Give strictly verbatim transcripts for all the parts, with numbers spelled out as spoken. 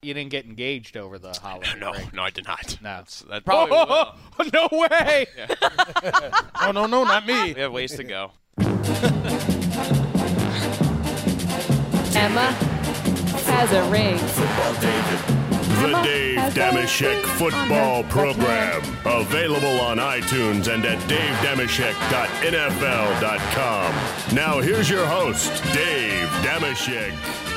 You didn't get engaged over the holiday No, break. no, I did not. No. That's, that probably Oh, no way. Oh, no, no, not me. we have ways to go. Emma has a ring. The Emma Dave has a Dameshek ring Football on her Program. Available on iTunes and at dave dameshek dot n f l dot com. Now here's your host, Dave Dameshek.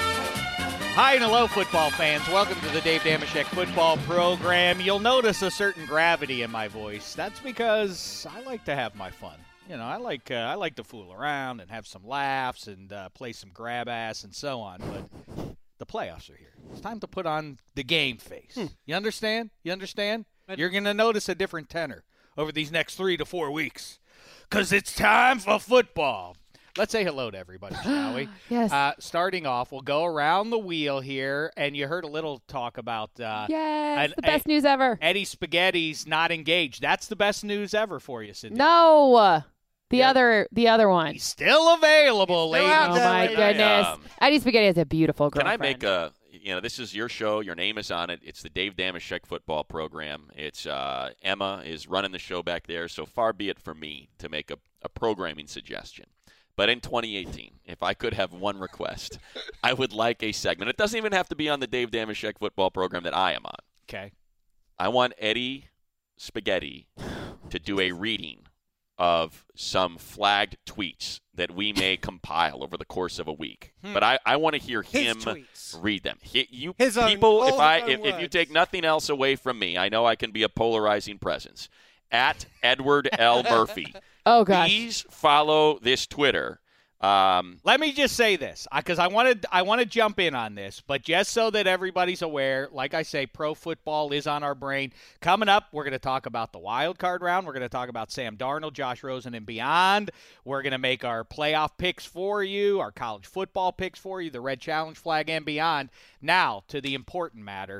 Hi and hello, football fans. Welcome to the Dave Dameshek Football Program. You'll notice a certain gravity in my voice. That's because I like to have my fun. You know, I like uh, I like to fool around and have some laughs and uh, play some grab ass and so on. But the playoffs are here. It's time to put on the game face. Hmm. You understand? You understand? You're going to notice a different tenor over these next three to four weeks because it's time for football. Let's say hello to everybody, shall we? Yes. Uh, starting off, we'll go around the wheel here, and you heard a little talk about uh, Yes, an- the best a- news ever. Eddie Spaghetti's not engaged. That's the best news ever for you, Cindy. No, the Yeah. other, the other one. He's still available, He's still ladies. out Oh there, my lady. goodness, Um, Eddie Spaghetti has a beautiful Can girlfriend. I make a, you know, this is your show. Your name is on it. It's the Dave Dameshek Football Program. It's uh, Emma is running the show back there, so far be it for me to make a, a programming suggestion. But in twenty eighteen, if I could have one request, I would like a segment. It doesn't even have to be on the Dave Dameshek Football Program that I am on. Okay. I want Eddie Spaghetti to do a reading of some flagged tweets that we may compile over the course of a week. Hmm. But I, I want to hear His him tweets. read them. He, you His own- people, all if his I own if, if you words. take nothing else away from me, I know I can be a polarizing presence. At Edward L. Murphy. Oh gosh. Please follow this Twitter. Um, Let me just say this, because I wanted I want to jump in on this, but just so that everybody's aware, like I say, pro football is on our brain. Coming up, we're going to talk about the wild card round. We're going to talk about Sam Darnold, Josh Rosen, and beyond. We're going to make our playoff picks for you, our college football picks for you, the Red Challenge flag, and beyond. Now, to the important matter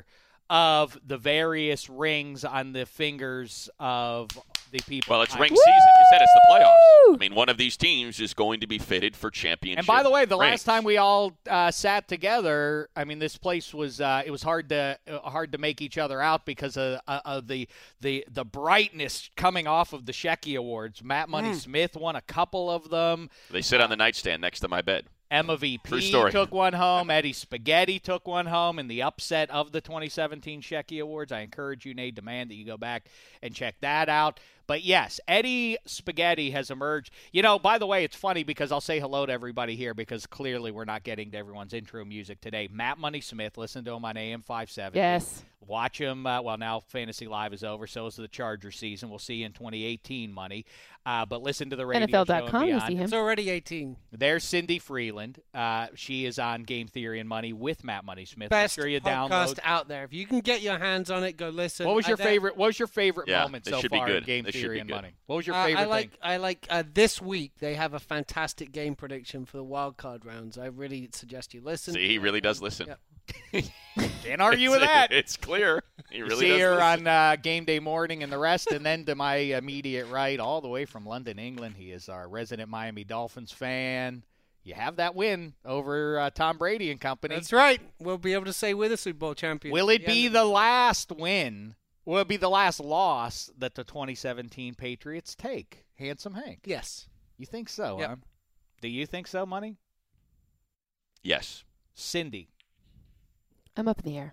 of the various rings on the fingers of the people. well, it's I- ring season. You said it's the playoffs. I mean, one of these teams is going to be fitted for championship. And by the way, the rings. last time we all uh, sat together, I mean, this place was uh, it was hard to uh, hard to make each other out because of, uh, of the the the brightness coming off of the Shecky Awards. Matt Money Smith won a couple of them. They sit on the nightstand next to my bed. Emma V True P story. took one home. Eddie Spaghetti took one home in the upset of the twenty seventeen Shecky Awards. I encourage you, Nate Demand, that you go back and check that out. But yes, Eddie Spaghetti has emerged. You know, by the way, it's funny because I'll say hello to everybody here because clearly we're not getting to everyone's intro music today. Matt Money Smith, listen to him on A M five seventy. Yes. Watch him. Uh, well, now Fantasy Live is over, so is the Charger season. We'll see you in twenty eighteen, Money. Uh, but listen to the radio N F L dot show and com, you beyond. see him. It's already eighteen. There's Cindy Freeland. Uh, she is on Game Theory and Money with Matt Money Smith. Best Make sure you podcast download. out there. If you can get your hands on it, go listen. What was your I- favorite? What was your favorite Yeah, moment this so should be far in good. Game This should Theory be and good. Money? What was your Uh, favorite I like. thing? I like uh, this week. They have a fantastic game prediction for the wild card rounds. I really suggest you listen. See, he really does listen. Yeah. Can't argue with It's- that. It's clear. He really See does her listen. on uh, Game Day Morning and the rest, and then to my immediate right, all the way from London, England, he is our resident Miami Dolphins fan. You have that win over uh, Tom Brady and company. That's right. We'll be able to say we're the Super Bowl champion. Will at it the be end the last win? Will it be the last loss that the twenty seventeen Patriots take? Handsome Hank. of- Yes. You think so, Yep. huh? Do you think so, Money? Yes. Cindy. I'm up in the air.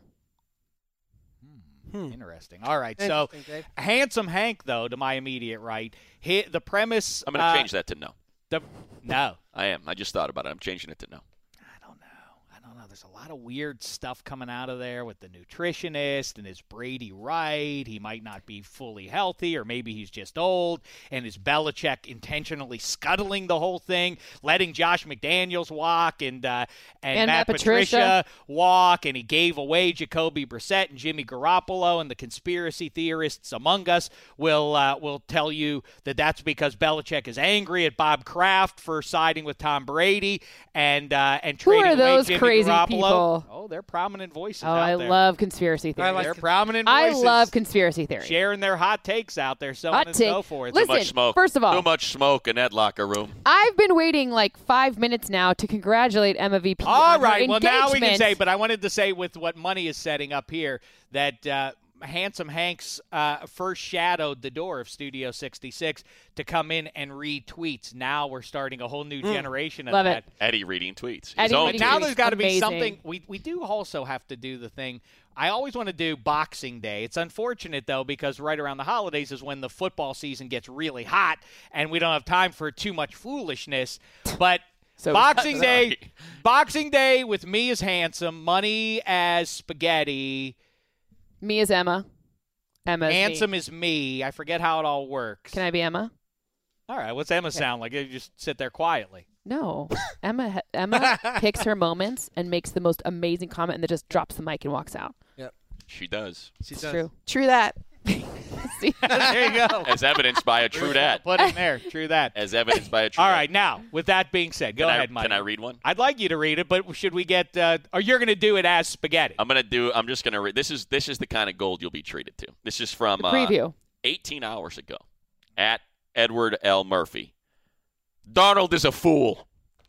Hmm. Interesting. All right. So, Interesting, Dave. Handsome Hank, though, to my immediate right, hit the premise. I'm going to uh, change that to no. The, no. I am. I just thought about it. I'm changing it to no. I don't know. I don't know. There's a lot of weird stuff coming out of there with the nutritionist, and is Brady right? He might not be fully healthy, or maybe he's just old. And is Belichick intentionally scuttling the whole thing, letting Josh McDaniels walk and uh, and, And Matt Matt Patricia. Patricia. walk, and he gave away Jacoby Brissett and Jimmy Garoppolo, and the conspiracy theorists among us will uh, will tell you that that's because Belichick is angry at Bob Kraft for siding with Tom Brady and uh, and Who trading are away those Jimmy crazy Garoppolo. couple people. Of, oh, they're prominent voices Oh, out I there. love conspiracy theories. I like they're con- prominent I voices. love conspiracy theories. sharing their hot takes out there, so on Hot and take. so forth. Listen, Too much smoke. first of all, Too much smoke in that locker room. I've been waiting like five minutes now to congratulate Emma V P. All on her right, well, now we can engagement. say, but I wanted to say with what Money is setting up here that uh, Handsome Hanks uh, first shadowed the door of Studio sixty-six to come in and read tweets. Now we're starting a whole new generation of Love that. it. Eddie reading tweets. His Eddie own reading But now tweets. there's got to be Amazing. something. We we do also have to do the thing. I always want to do Boxing Day. It's unfortunate, though, because right around the holidays is when the football season gets really hot, and we don't have time for too much foolishness. But So- Boxing Day, Sorry. Boxing Day with me as Handsome, Money as Spaghetti, Me as Emma. Emma. Is Handsome Me. is me. I forget how it all works. Can I be Emma? All right, what's Emma sound like? You just sit there quietly. No. Emma. ha- Emma picks her moments and makes the most amazing comment, and then just drops the mic and walks out. She does. She It's does. true. True that. See? There you go. As evidenced by a true dat. Put it in there. True that. As evidenced by a true All dat. right, now, with that being said, go Can I- ahead, Mike. Can I read one? I'd like you to read it, but should we get uh, – or you're going to do it as Spaghetti. I'm gonna do. I'm just gonna read. This is this is the kind of gold you'll be treated to. This is from The uh, preview. eighteen hours ago at Edward L. Murphy. Darnold is a fool.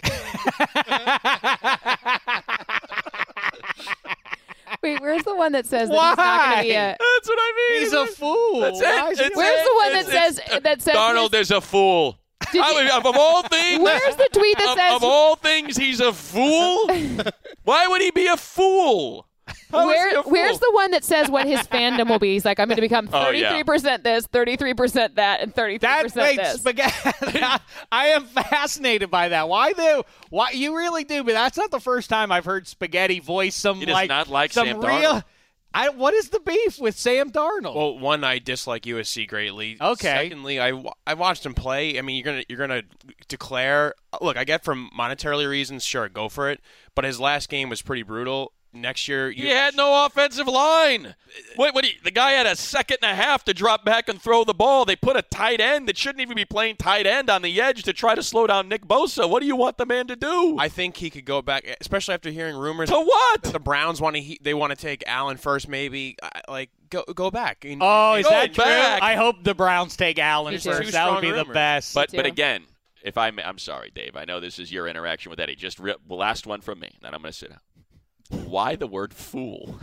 Wait, where's the one that says that he's not going to be a? That's what I mean. He's a fool. That's Why it. is he- It's Where's it. the one that It's- says it's- that says Darnold his- is a fool? Did I you- mean, of all things, Where's the tweet that of, says? of all things, he's a fool. Why would he be a fool? How is he Where, a fool? where's the one that says what his fandom will be? He's like, I'm going to become Oh, yeah. thirty-three percent this, thirty-three percent that, and thirty-three That percent wait, this. Spaghetti. I am fascinated by that. Why do? Why you really do? But that's not the first time I've heard Spaghetti voice some He does like not like some Sam real. Darnold. I, what is the beef with Sam Darnold? Well, one, I dislike U S C greatly. Okay. Secondly, I, wa- I watched him play. I mean, you're gonna you're gonna declare. Look, I get from monetarily reasons, sure, go for it. But his last game was pretty brutal. Next year, you, He had no offensive line. What? What? He, the guy had a second and a half to drop back and throw the ball. They put a tight end that shouldn't even be playing tight end on the edge to try to slow down Nick Bosa. What do you want the man to do? I think he could go back, especially after hearing rumors to what? that the Browns want to. He, they want to take Allen first, maybe. I- Like, go go back. And- oh, and- is Go that true? back. I hope the Browns take Allen Me too. first. Two That would strong be the rumors. best. But too. but again, if I may, I'm sorry, Dave. I know this is your interaction with Eddie. Just re- last one from me. Then I'm going to sit down. Why the word fool?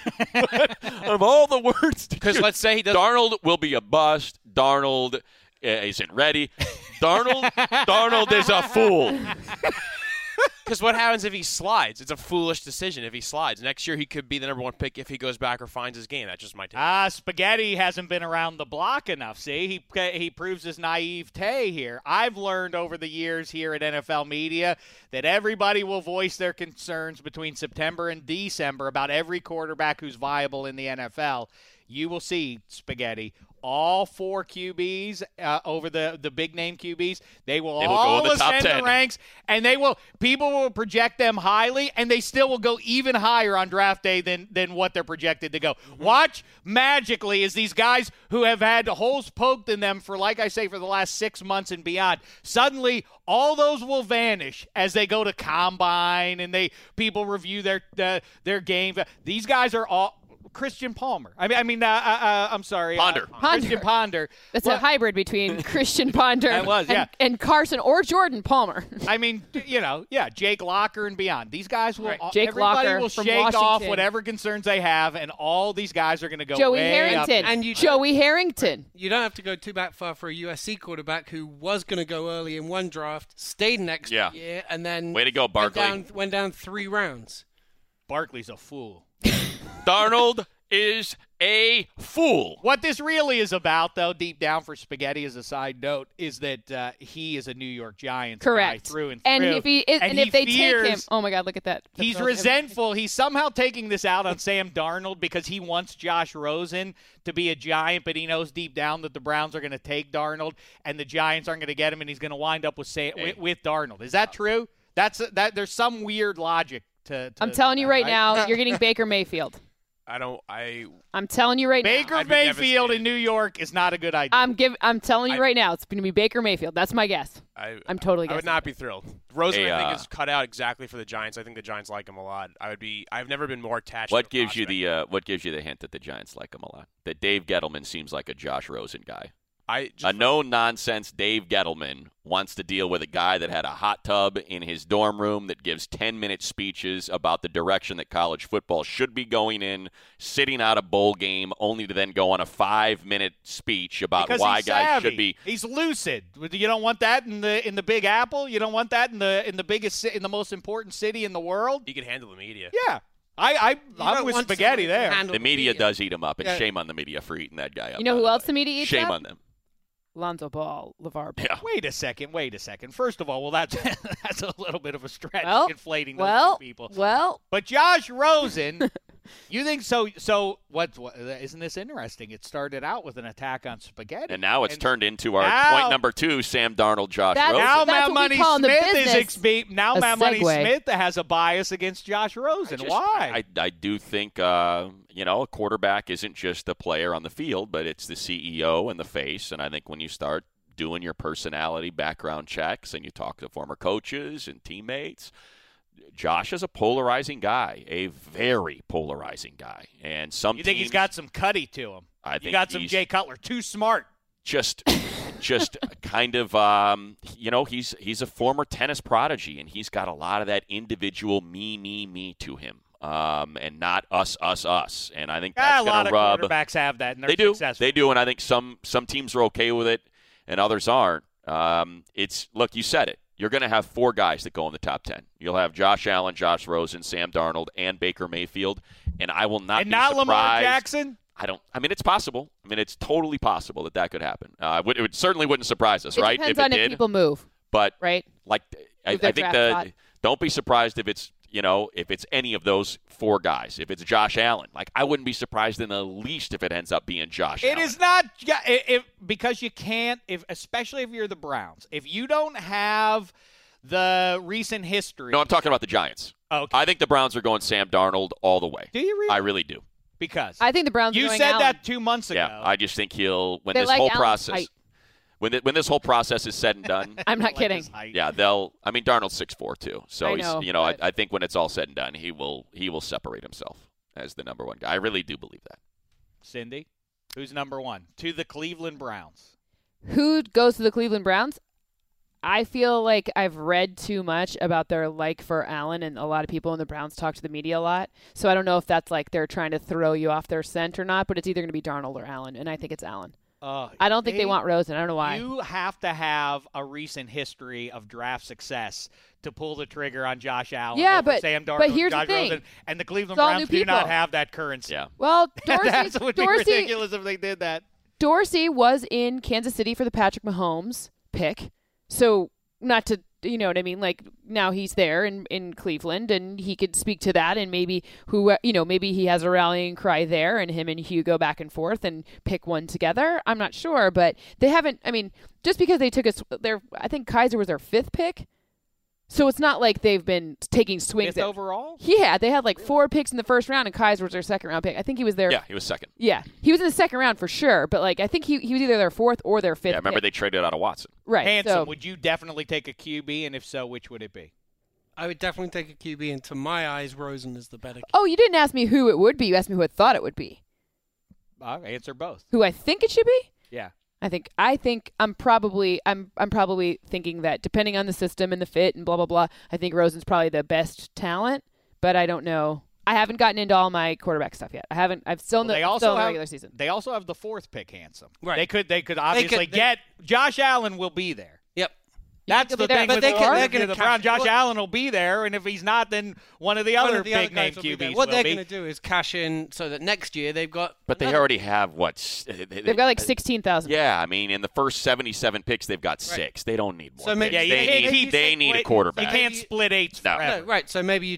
Of all the words, Because let's say he doesn't. Darnold will be a bust. Darnold uh, isn't ready. Darnold, Darnold is a fool. Because what happens if he slides? It's a foolish decision if he slides. Next year, he could be the number one pick if he goes back or finds his game. That's just my take. Ah, Spaghetti hasn't been around the block enough. See, he he proves his naivete here. I've learned over the years here at N F L Media that everybody will voice their concerns between September and December about every quarterback who's viable in the N F L. You will see, Spaghetti, all four Q Bs uh, over the, the big name Q Bs, they will They will go all in the top ascend ten. the ranks, and they will people will project them highly, and they still will go even higher on draft day than than what they're projected to go. Mm-hmm. Watch magically as these guys who have had holes poked in them for, like I say, for the last six months and beyond, suddenly all those will vanish as they go to combine and they people review their uh, their game. These guys are all. Christian Palmer. I mean, I mean, uh, uh, I'm sorry, Ponder. Uh, Ponder. Christian Ponder. That's Well, a hybrid between Christian Ponder That was, and, yeah. and Carson or Jordan Palmer. I mean, you know, yeah, Jake Locker and beyond. These guys will. Right. all- Jake everybody Locker will from shake off Washington. whatever concerns they have, and all these guys are going to go. Joey way Harrington. Up there. And you- Joey Harrington. You don't have to go too back far for a U S C quarterback who was going to go early in one draft, stayed next Yeah. year, and then Way to go, went Barkley. down, went down three rounds. Barkley's a fool. Darnold is a fool. What this really is about, though, deep down for Spaghetti, as a side note, is that uh, he is a New York Giants Correct. guy through and And through. if he is, and, and if he they take him, fears- oh my God, look at that. That's He's what I was- resentful. He's somehow taking this out on Sam Darnold because he wants Josh Rosen to be a Giant, but he knows deep down that the Browns are going to take Darnold and the Giants aren't going to get him, and he's going to wind up with Sam, Hey. with, with Darnold. Is that true? That's that. There's some weird logic to. to I'm telling you that, right now, you're getting Baker Mayfield. I don't. I. I'm telling you right Baker now. I'd be Mayfield devastated. in New York is not a good idea. I'm give. I'm telling you I- right now. It's going to be Baker Mayfield. That's my guess. I, I'm totally I would guessing. not be thrilled. Rosen, Hey, I uh, think, is cut out exactly for the Giants. I think the Giants like him a lot. I would be. I've never been more attached. What to a gives you prospect. the uh, What gives you the hint that the Giants like him a lot? That Dave Gettleman seems like a Josh Rosen guy. I just A no-nonsense Dave Gettleman wants to deal with a guy that had a hot tub in his dorm room that gives ten-minute speeches about the direction that college football should be going in, sitting out a bowl game, only to then go on a five-minute speech about because why he's guys savvy. should be. He's lucid. You don't want that in the in the Big Apple. You don't want that in the in the biggest ci- in the most important city in the world. he could handle the media. Yeah, I I You I'm don't with want spaghetti somebody to there. handle The media media. does eat him up, and Yeah. shame on the media for eating that guy up. You know by who the else way. the media eats Shame up? on them. Lonzo Ball, LeVar Ball. Yeah. Wait a second. Wait a second. First of all, well that's that's a little bit of a stretch Well, inflating those well, two people. well. But Josh Rosen, you think so? So what, what? Isn't this interesting? It started out with an attack on spaghetti, And now it's And turned into our now- point number two, Sam Darnold, Josh That's- Rosen. Now That's Matt what we Money call in the Smith is business expe- now a Matt Money segue. Smith has a bias against Josh Rosen. I just- Why? I, I do think, uh, you know, a quarterback isn't just a player on the field, but it's the C E O and the face. And I think when you start doing your personality background checks and you talk to former coaches and teammates, Josh is a polarizing guy, a very polarizing guy. And some you think teams, he's got some cutty to him? I You think got some he's Jay Cutler. Too smart. just just kind of um, you know, he's he's a former tennis prodigy, and he's got a lot of that individual me me me to him. Um, and not us, us, us. And I think Ah, that's a lot going of to rub. quarterbacks have that, and they're They do. successful. They do, and I think some some teams are okay with it, and others aren't. Um, it's look, you said it. You're going to have four guys that go in the top ten. You'll have Josh Allen, Josh Rosen, Sam Darnold, and Baker Mayfield. And I will not and be not surprised. Lamar Jackson. I don't. I mean, it's possible. I mean, it's totally possible that that could happen. Uh, it, would, it would certainly wouldn't surprise us, It right? depends if on it if did, people move, but right? like, I, Move their I think draft the spot. don't be surprised if it's you know if it's any of those four guys. If it's Josh Allen, like I wouldn't be surprised in the least if it ends up being Josh. It Allen. is not yeah, if, if because you can't if especially if you're the Browns. If you don't have the recent history. No, I'm talking about the Giants. Okay. I think the Browns are going Sam Darnold all the way. Do you really? I really do. because I think the Browns. are you going said Allen. that two months ago. Yeah, I just think he'll when They this like whole Allen's process height. when the, when this whole process is said and done. I'm not Like kidding. his height. Yeah, they'll. I mean, Darnold's six foot four too, so I he's. know, you know, I, but- I think when it's all said and done, he will. He will separate himself as the number one guy. I really do believe that. Cindy, who's number one? To the Cleveland Browns. Who goes to the Cleveland Browns? I feel like I've read too much about their like for Allen, and a lot of people in the Browns talk to the media a lot. So I don't know if that's like they're trying to throw you off their scent or not, but it's either going to be Darnold or Allen, and I think it's Allen. Uh, I don't think they Dave, want Rosen. I don't know why. You have to have a recent history of draft success to pull the trigger on Josh Allen. Yeah, over but- Sam Darnold, but here's the Josh thing. Rosen, and the Cleveland It's all Browns new do not people. have that currency. Yeah. Well, Dorsey, that would be Dorsey, ridiculous if they did that. Dorsey was in Kansas City for the Patrick Mahomes pick. So not to, you know what I mean? Like now he's there in, in Cleveland and he could speak to that and maybe who, you know, maybe he has a rallying cry there and him and Hugh go back and forth and pick one together. I'm not sure, but they haven't, I mean, just because they took a, their, I think Kaiser was their fifth pick. So it's not like they've been taking swings. Fifth at, overall? Yeah, they had like four picks in the first round and Kaiser was their second round pick. I think he was their Yeah, he was second. Yeah, he was in the second round for sure, but like I think he he was either their fourth or their fifth. Yeah, remember pick. they traded out of Watson. right? Handsome, so, would you definitely take a Q B, and if so, which would it be? I would definitely take a Q B, and to my eyes, Rosen is the better. oh, you didn't ask me who it would be. You asked me who I thought it would be. I'll answer both. Who I think it should be. Yeah. I think I think I'm probably I'm I'm probably thinking that depending on the system and the fit and blah blah blah, I think Rosen's probably the best talent, but I don't know. I haven't gotten into all my quarterback stuff yet. I haven't. I've still in Well, the, they also still in the have, regular season. They also have the fourth pick, Handsome. Right. They could they could obviously could- they- get Josh Allen will be there. Yep. That's he'll the be there, thing but with they the, can- Browns. they're gonna the catch- Brown. Josh well- Allen will be there, and if he's not, then one of the One other of the big other name guys will be Q there. Bs What will they're be. going to do is cash in so that next year they've got. But they another- already have what? s- They, They've got like sixteen thousand. Yeah, I mean, in the first seventy-seven picks, they've got six. They don't need more. So maybe- picks. Yeah, you they can't need, keep they need a split- quarterback. You can't split eights No. forever. No, right. So maybe you take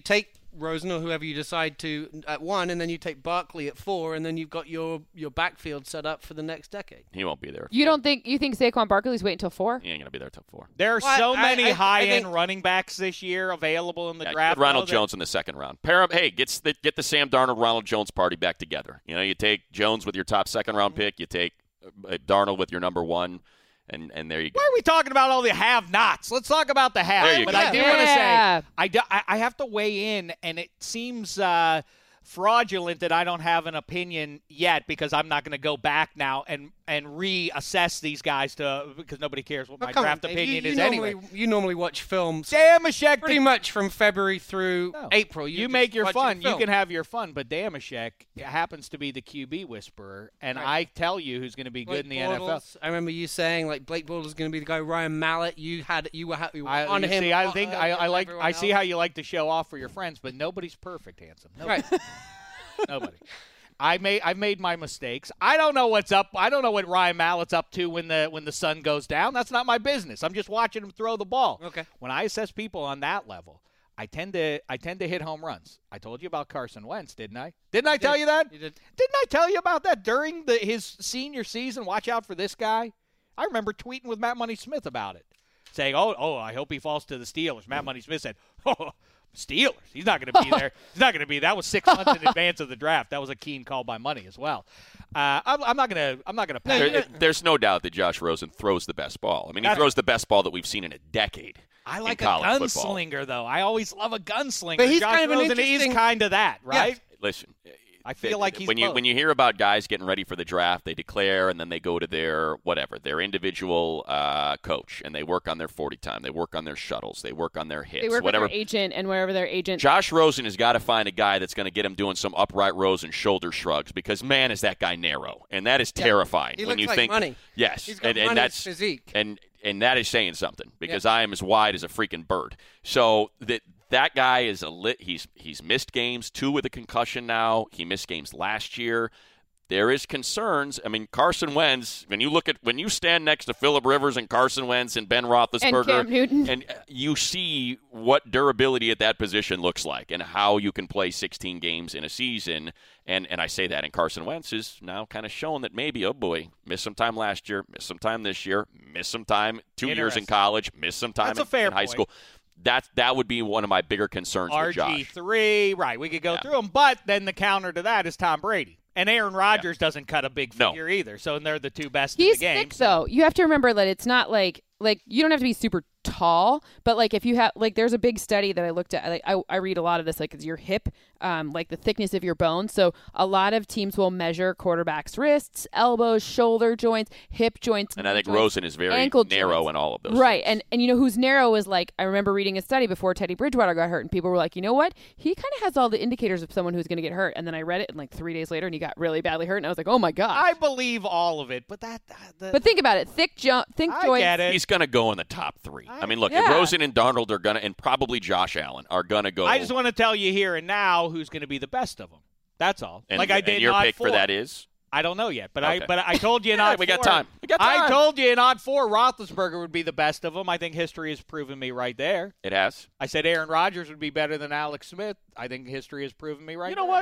Rosen or whoever you decide to at one, and then you take Barkley at four, and then you've got your, your backfield set up for the next decade. He won't be there. You don't think you think Saquon Barkley's waiting until four? He ain't gonna be there till four. There are Well, so I- many I- I high-end think- running backs this year available in the Yeah, draft. get Ronald though, that- Jones in the second round. Pair up. Hey, gets the, get the Sam Darnold Ronald Jones party back together. You know, you take Jones with your top second round pick. You take uh, Darnold with your number one, and and there you go. Why are we talking about all the have-nots? Let's talk about the have. There you But go. I do want to Yeah. say, I, do, I, I have to weigh in, and it seems uh, fraudulent that I don't have an opinion yet because I'm not going to go back now and, and reassess these guys to because nobody cares what Well, my come on, draft Dave. opinion you, you is normally, anyway. You normally watch films Damashek, pretty much from February through No. April. You, You're just make your watching fun. You film. can have your fun, but Damashek happens to be the Q B whisperer, and Right. I tell you who's going to be Blake good in the N F L. Bortles, I remember you saying like Blake Bortles is going to be the guy. Ryan Mallett, you had you were, ha- you were I, on you him. see, I uh, think uh, I, I like. everyone I see else. how you like to show off for your friends, but nobody's perfect, handsome. Nobody. Right. Nobody. I made I've made my mistakes. I don't know what's up. I don't know what Ryan Mallett's up to when the when the sun goes down. That's not my business. I'm just watching him throw the ball. Okay. When I assess people on that level, I tend to I tend to hit home runs. I told you about Carson Wentz, didn't I? Didn't I tell did. you that? You did. Didn't I tell you about that during the his senior season? Watch out for this guy. I remember tweeting with Matt Money Smith about it, saying, "Oh, oh, I hope he falls to the Steelers." Matt Money Smith said, "Oh, Steelers. He's not going to be there. He's not going to be. That was six months in advance of the draft. That was a keen call by Money as well. Uh, I'm, I'm not going to. I'm not going to. There, there's no doubt that Josh Rosen throws the best ball. I mean, he That's- throws the best ball that we've seen in a decade. I like in a college football. gunslinger, though. I always love a gunslinger. But he's Josh kind of an Rosen interesting- is kind of that, right? Listen, I feel like he's when you both. when you hear about guys getting ready for the draft, they declare and then they go to their whatever their individual uh, coach and they work on their forty time, they work on their shuttles, they work on their hits, They work whatever. with their agent, and wherever their agent. Josh Rosen has got to find a guy that's going to get him doing some upright rows and shoulder shrugs because man, is that guy narrow, and that is terrifying. He when looks you like think, money. yes, He's got and, and money's that's physique. and and that is saying something because I am as wide as a freaking bird. So that that guy is a lit. He's he's missed games, two with a concussion now. He missed games last year. There is concerns. I mean, Carson Wentz. When you look at when you stand next to Phillip Rivers and Carson Wentz and Ben Roethlisberger, And Cam Newton. and you see what durability at that position looks like and how you can play sixteen games in a season. And and I say that, and Carson Wentz is now kind of shown that maybe, oh boy, missed some time last year, missed some time this year, missed some time two years in Interesting. college, missed some time That's a in, fair in high point. school. That that would be one of my bigger concerns with R G Josh. three, right? We could go Yeah. through them, but then the counter to that is Tom Brady, and Aaron Rodgers doesn't cut a big No. figure either. So they're the two best He's in the game. thick, so- though. You have to remember that it's not like like you don't have to be super tall, but like if you have like there's a big study that I looked at. Like I, I read a lot of this, like it's your hip, um, like the thickness of your bones. So a lot of teams will measure quarterbacks' wrists, elbows, shoulder joints, hip joints, And I think knee joints, Rosen is very ankle narrow joints. in all of those. Right, things. and and you know who's narrow is like I remember reading a study before Teddy Bridgewater got hurt, and people were like, you know what, he kind of has all the indicators of someone who's going to get hurt. And then I read it, and like three days later, and he got really badly hurt, and I was like, oh my god. I believe all of it, but that. that the, But think about it, thick jo- thick I joints. get it. He's going to go in the top three. I, mean, look, if Yeah. Rosen and Darnold are going to, and probably Josh Allen are going to go. I just want to tell you here and now who's going to be the best of them. That's all. and, like I did and your in odd pick four. for that is? I don't know yet, but I Okay. but I told you in Yeah, odd we got four- time. We got I time. told you in odd four, Roethlisberger would be the best of them. I think history has proven me right there. It has. I said Aaron Rodgers would be better than Alex Smith. I think history has proven me right. You know there. what?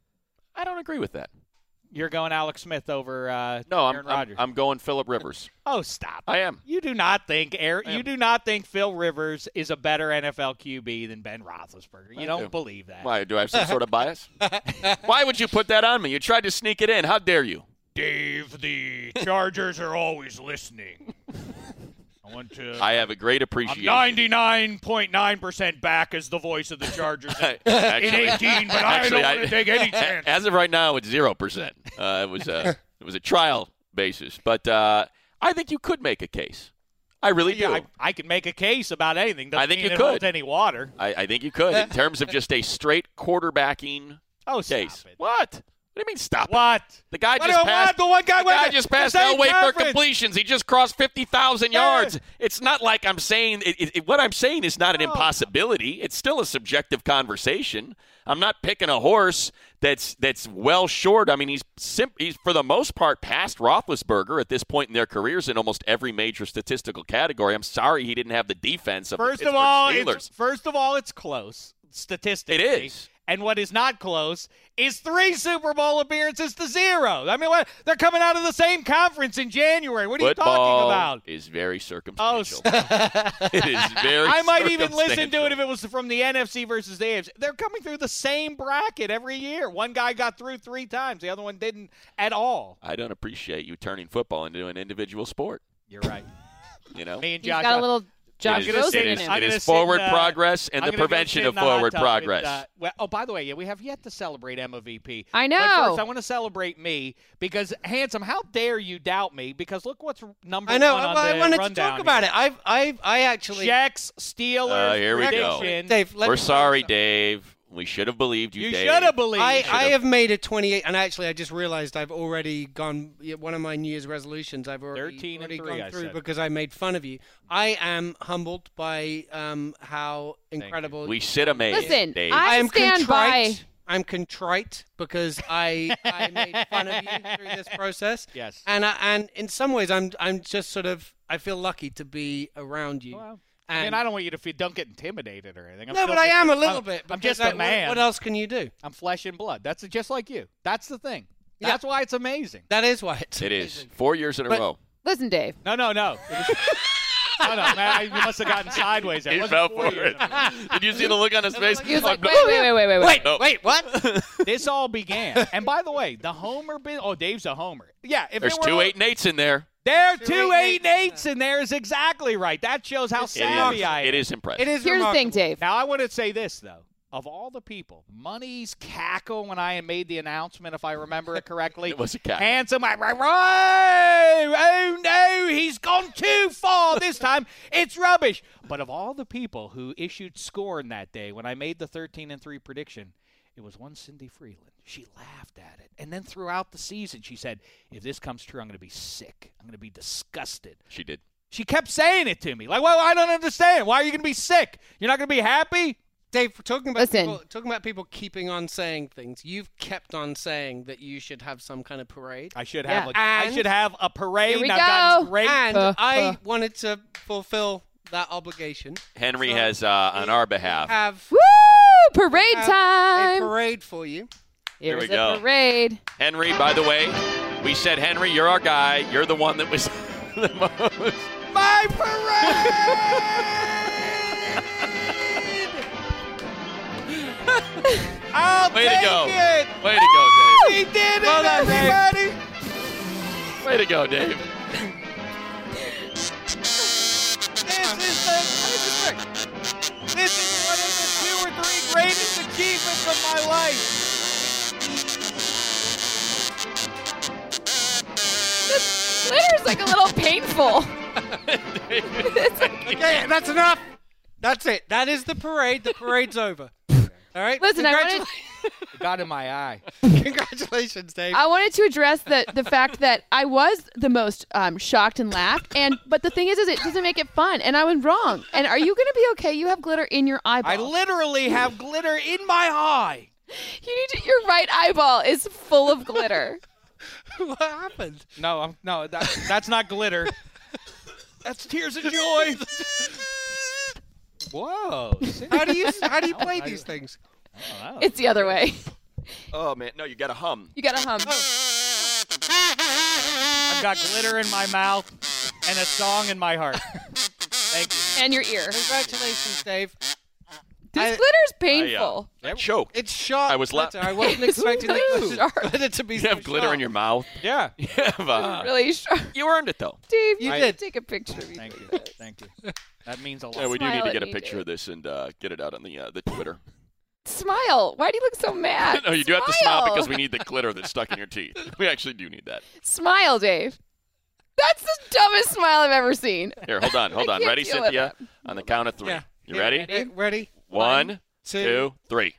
I don't agree with that. You're going Alex Smith over uh, No, I'm Aaron I'm, Rodgers. I'm going Phillip Rivers. oh, stop! I am. You do not think Aaron, I you am. do not think Phil Rivers is a better N F L Q B than Ben Roethlisberger. You I don't do. believe that. Why? Do I have some sort of bias? Why would you put that on me? You tried to sneak it in. How dare you? Dave, the Chargers are always listening. I want to. I have a great I'm appreciation. ninety-nine point nine percent back as the voice of the Chargers in Actually- eighteen, but I Actually, don't I- want to take any chance. As of right now, it's zero percent. Uh, it was a it was a trial basis, but uh, I think you could make a case. I really Yeah, do. I, I can make a case about anything. Doesn't I think mean you it holds could. any water. I, I think you could in terms of just a straight quarterbacking Oh, stop case. it. What? What do you mean stop it? What? The guy What just do- passed. what? The one guy the went guy to just the passed same Elway for conference. completions. He just crossed fifty thousand Yeah. yards. It's not like I'm saying. It, it, what I'm saying is not an No. impossibility. It's still a subjective conversation. I'm not picking a horse that's that's well short. I mean, he's sim- he's for the most part past Roethlisberger at this point in their careers in almost every major statistical category. I'm sorry he didn't have the defense of First the of Pittsburgh all, Steelers. it's, first of all, it's close statistically. It is. And what is not close is three Super Bowl appearances to zero. I mean, what, they're coming out of the same conference in January. What are Football you talking about? is very circumstantial. Oh, it is very I might even listen to circumstantial. it if it was from the N F C versus the A F C. They're coming through the same bracket every year. One guy got through three times. The other one didn't at all. I don't appreciate you turning football into an individual sport. You're right. You know? Me and He's Josh. got a little Josh It is- Rosen it in is- him. I'm it gonna is sit in, forward uh, progress and I'm the gonna go prevention sit of in the hot forward tub with, progress. uh, well, oh, by the way, yeah, we have yet to celebrate Emma V P. I But know. first, I want to celebrate me because, Handsome, how dare you doubt me? Because look what's number I know. one on I, I the wanted to rundown talk about here. it. I've, I've, I actually. Jets, Steelers, Uh, here we go. prediction. Dave, let We're me- sorry, Dave. We should have believed you, You Dave. should have believed. I, it. I have made a twenty-eight, and actually, I just realized I've already gone. yeah, One of my New Year's resolutions, I've already, thirteen and already three, gone I through said. because I made fun of you. I am humbled by um, how incredible. We should have made Listen, it, Dave. I I am stand contrite. by. I'm contrite because I I made fun of you through this process. Yes. And I, and in some ways, I'm I'm just sort of I feel lucky to be around you. Well, and I mean, I don't want you to feel, don't get intimidated or anything. I'm no, still but I just am a I'm- little bit. I'm because just I- a what- man. What else can you do? I'm flesh and blood. That's just like you. That's the thing. Yeah. That's why it's amazing. That is why it's It is. amazing. Four years in a But- row. Listen, Dave. No, no, no. It was- no, no, man. I- You must have gotten sideways there. He It fell wasn't four for years it. in a row. Did you see the look on his face? He was Oh, like, no. wait, wait, wait, wait, wait, wait. Wait, Nope. wait, what? This all began. And by the way, the homer bin. Oh, Dave's a homer. Yeah. If There's it were two all- eight and eights in there. There are Two two eight eight and eights in there is exactly right. That shows how It savvy is, I am. it is impressive. It is Here's the thing, remarkable. Dave. Now, I want to say this, though. Of all the people, Money's cackle when I made the announcement, if I remember it correctly. It was a cackle. Handsome, I, right, right, oh no, he's gone too far this time. It's rubbish. But of all the people who issued scorn that day when I made the thirteen and three prediction, it was one Cindy Freeland. She laughed at it. And then throughout the season, she said, if this comes true, I'm going to be sick. I'm going to be disgusted. She did. She kept saying it to me. Like, well, I don't understand. Why are you going to be sick? You're not going to be happy? Dave, for talking about Listen. people, talking about people keeping on saying things, you've kept on saying that you should have some kind of parade. I should Yeah. have a, I And- should have a parade. Here we I've gotten go. great. And Uh, I uh. wanted to fulfill that obligation. Henry So has, uh, on our We behalf, have Woo! Parade have time. a parade for you. Here Here's we go. a parade. Henry, by the way, we said, Henry, you're our guy. You're the one that was the most. My parade! I'll Way to take go. it. Way to go, We did it, Well done, Dave. everybody. Dave. Way to go, Dave. This is the this is one of the two or three greatest achievements of my life. This glitter's like a little painful. It's like- Okay, that's enough. That's it. That is the parade. The parade's over. All right. Listen, I Congratula- wanted, It got in my eye. Congratulations, Dave. I wanted to address the the fact that I was the most um, shocked and laughed, and but the thing is, is it doesn't make it fun, and I was wrong. And are you going to be okay? You have glitter in your eyeball. I literally have glitter in my eye. You need to, your right eyeball is full of glitter. What happened? No, I'm, no, that, that's not glitter. That's tears of joy. Whoa. How do you how do you play I- these things? Oh, It's the other way. Oh, man. No, you got to hum. You got to hum. I've got glitter in my mouth and a song in my heart. Thank you. And your ear. Congratulations, Dave. This I- glitter's painful. I choked. It's sharp. I was la- glitter. I wasn't expecting the Ooh, glitter, sharp. glitter to be You so have glitter sharp. in your mouth. Yeah. You have, uh, Really sharp. you earned it, though. Dave, You I- did. Take a picture of me. Thank you. doing this. Thank you. That means a lot. Yeah, we do Smile need to at get a me, picture Dave. of this and uh, get it out on the uh, the Twitter. Smile. Why do you look so mad? No, you do have to smile because we need the glitter that's stuck in your teeth. We actually do need that. Smile, Dave. That's the dumbest smile I've ever seen. Here, hold on, hold I on. can't Ready, deal with Cynthia? that. On the count of three. Yeah. You Yeah, ready? Ready? Ready? One, two. two, three.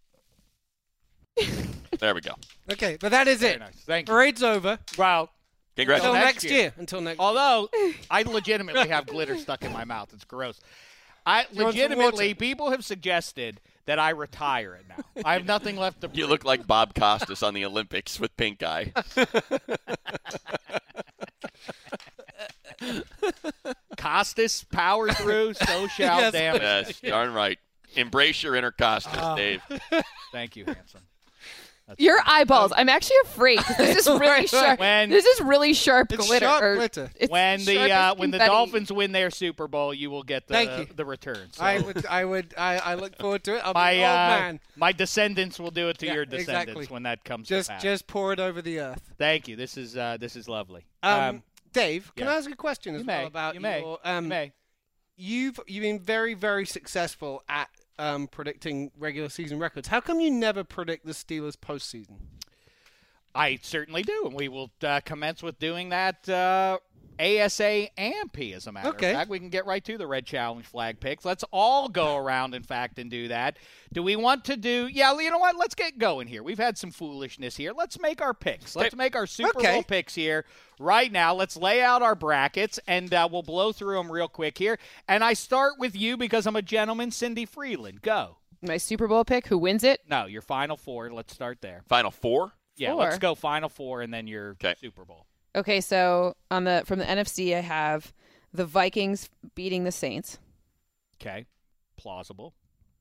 There we go. Okay, but that is Very it. nice. Thank you. Parade's over. Wow. Until Well, Congratulations. next next year. year. Until next. Although I legitimately have glitter stuck in my mouth. It's gross. I want some legitimately, water? people have suggested that I retire it now. I have nothing left to prove. You look like Bob Costas on the Olympics with pink eye. Costas, power through, so shall Yes. damage. Yes, darn right. Embrace your inner Costas, Oh. Dave. Thank you, handsome. That's Your eyeballs. I'm actually afraid 'cause this is really Right, sharp. when- This is really sharp It's glitter. sharp or- glitter. it's when the sharp uh, as when the confetti. Dolphins win their Super Bowl, you will get the Thank you. the return. So I would, I would, I, I look forward to it. I'll my be an old uh, man. my descendants will do it to Yeah, your descendants exactly. when that comes Just, to pass. just pour it over the earth. Thank you. This is uh, this is lovely. Um, Dave, can yeah. I ask a question as you well may about you may your? Um, you may. You've you've been very very successful at um, predicting regular season records. How come you never predict the Steelers postseason? I certainly do, and we will uh, commence with doing that uh, ASAP, as a matter Okay. of fact. We can get right to the Red Challenge flag picks. Let's all go around, in fact, and do that. Do we want to do – yeah, you know what? Let's get going here. We've had some foolishness here. Let's make our picks. Let's make our Super Okay. Bowl picks here right now. Let's lay out our brackets, and uh, we'll blow through them real quick here. And I start with you because I'm a gentleman, Cindy Freeland. Go. My Super Bowl pick. Who wins it? No, your Final Four. Let's start there. Final four? Yeah, Four. let's go Final Four and then your 'Kay. Super Bowl. Okay, so on the from the N F C, I have the Vikings beating the Saints. Okay. Plausible.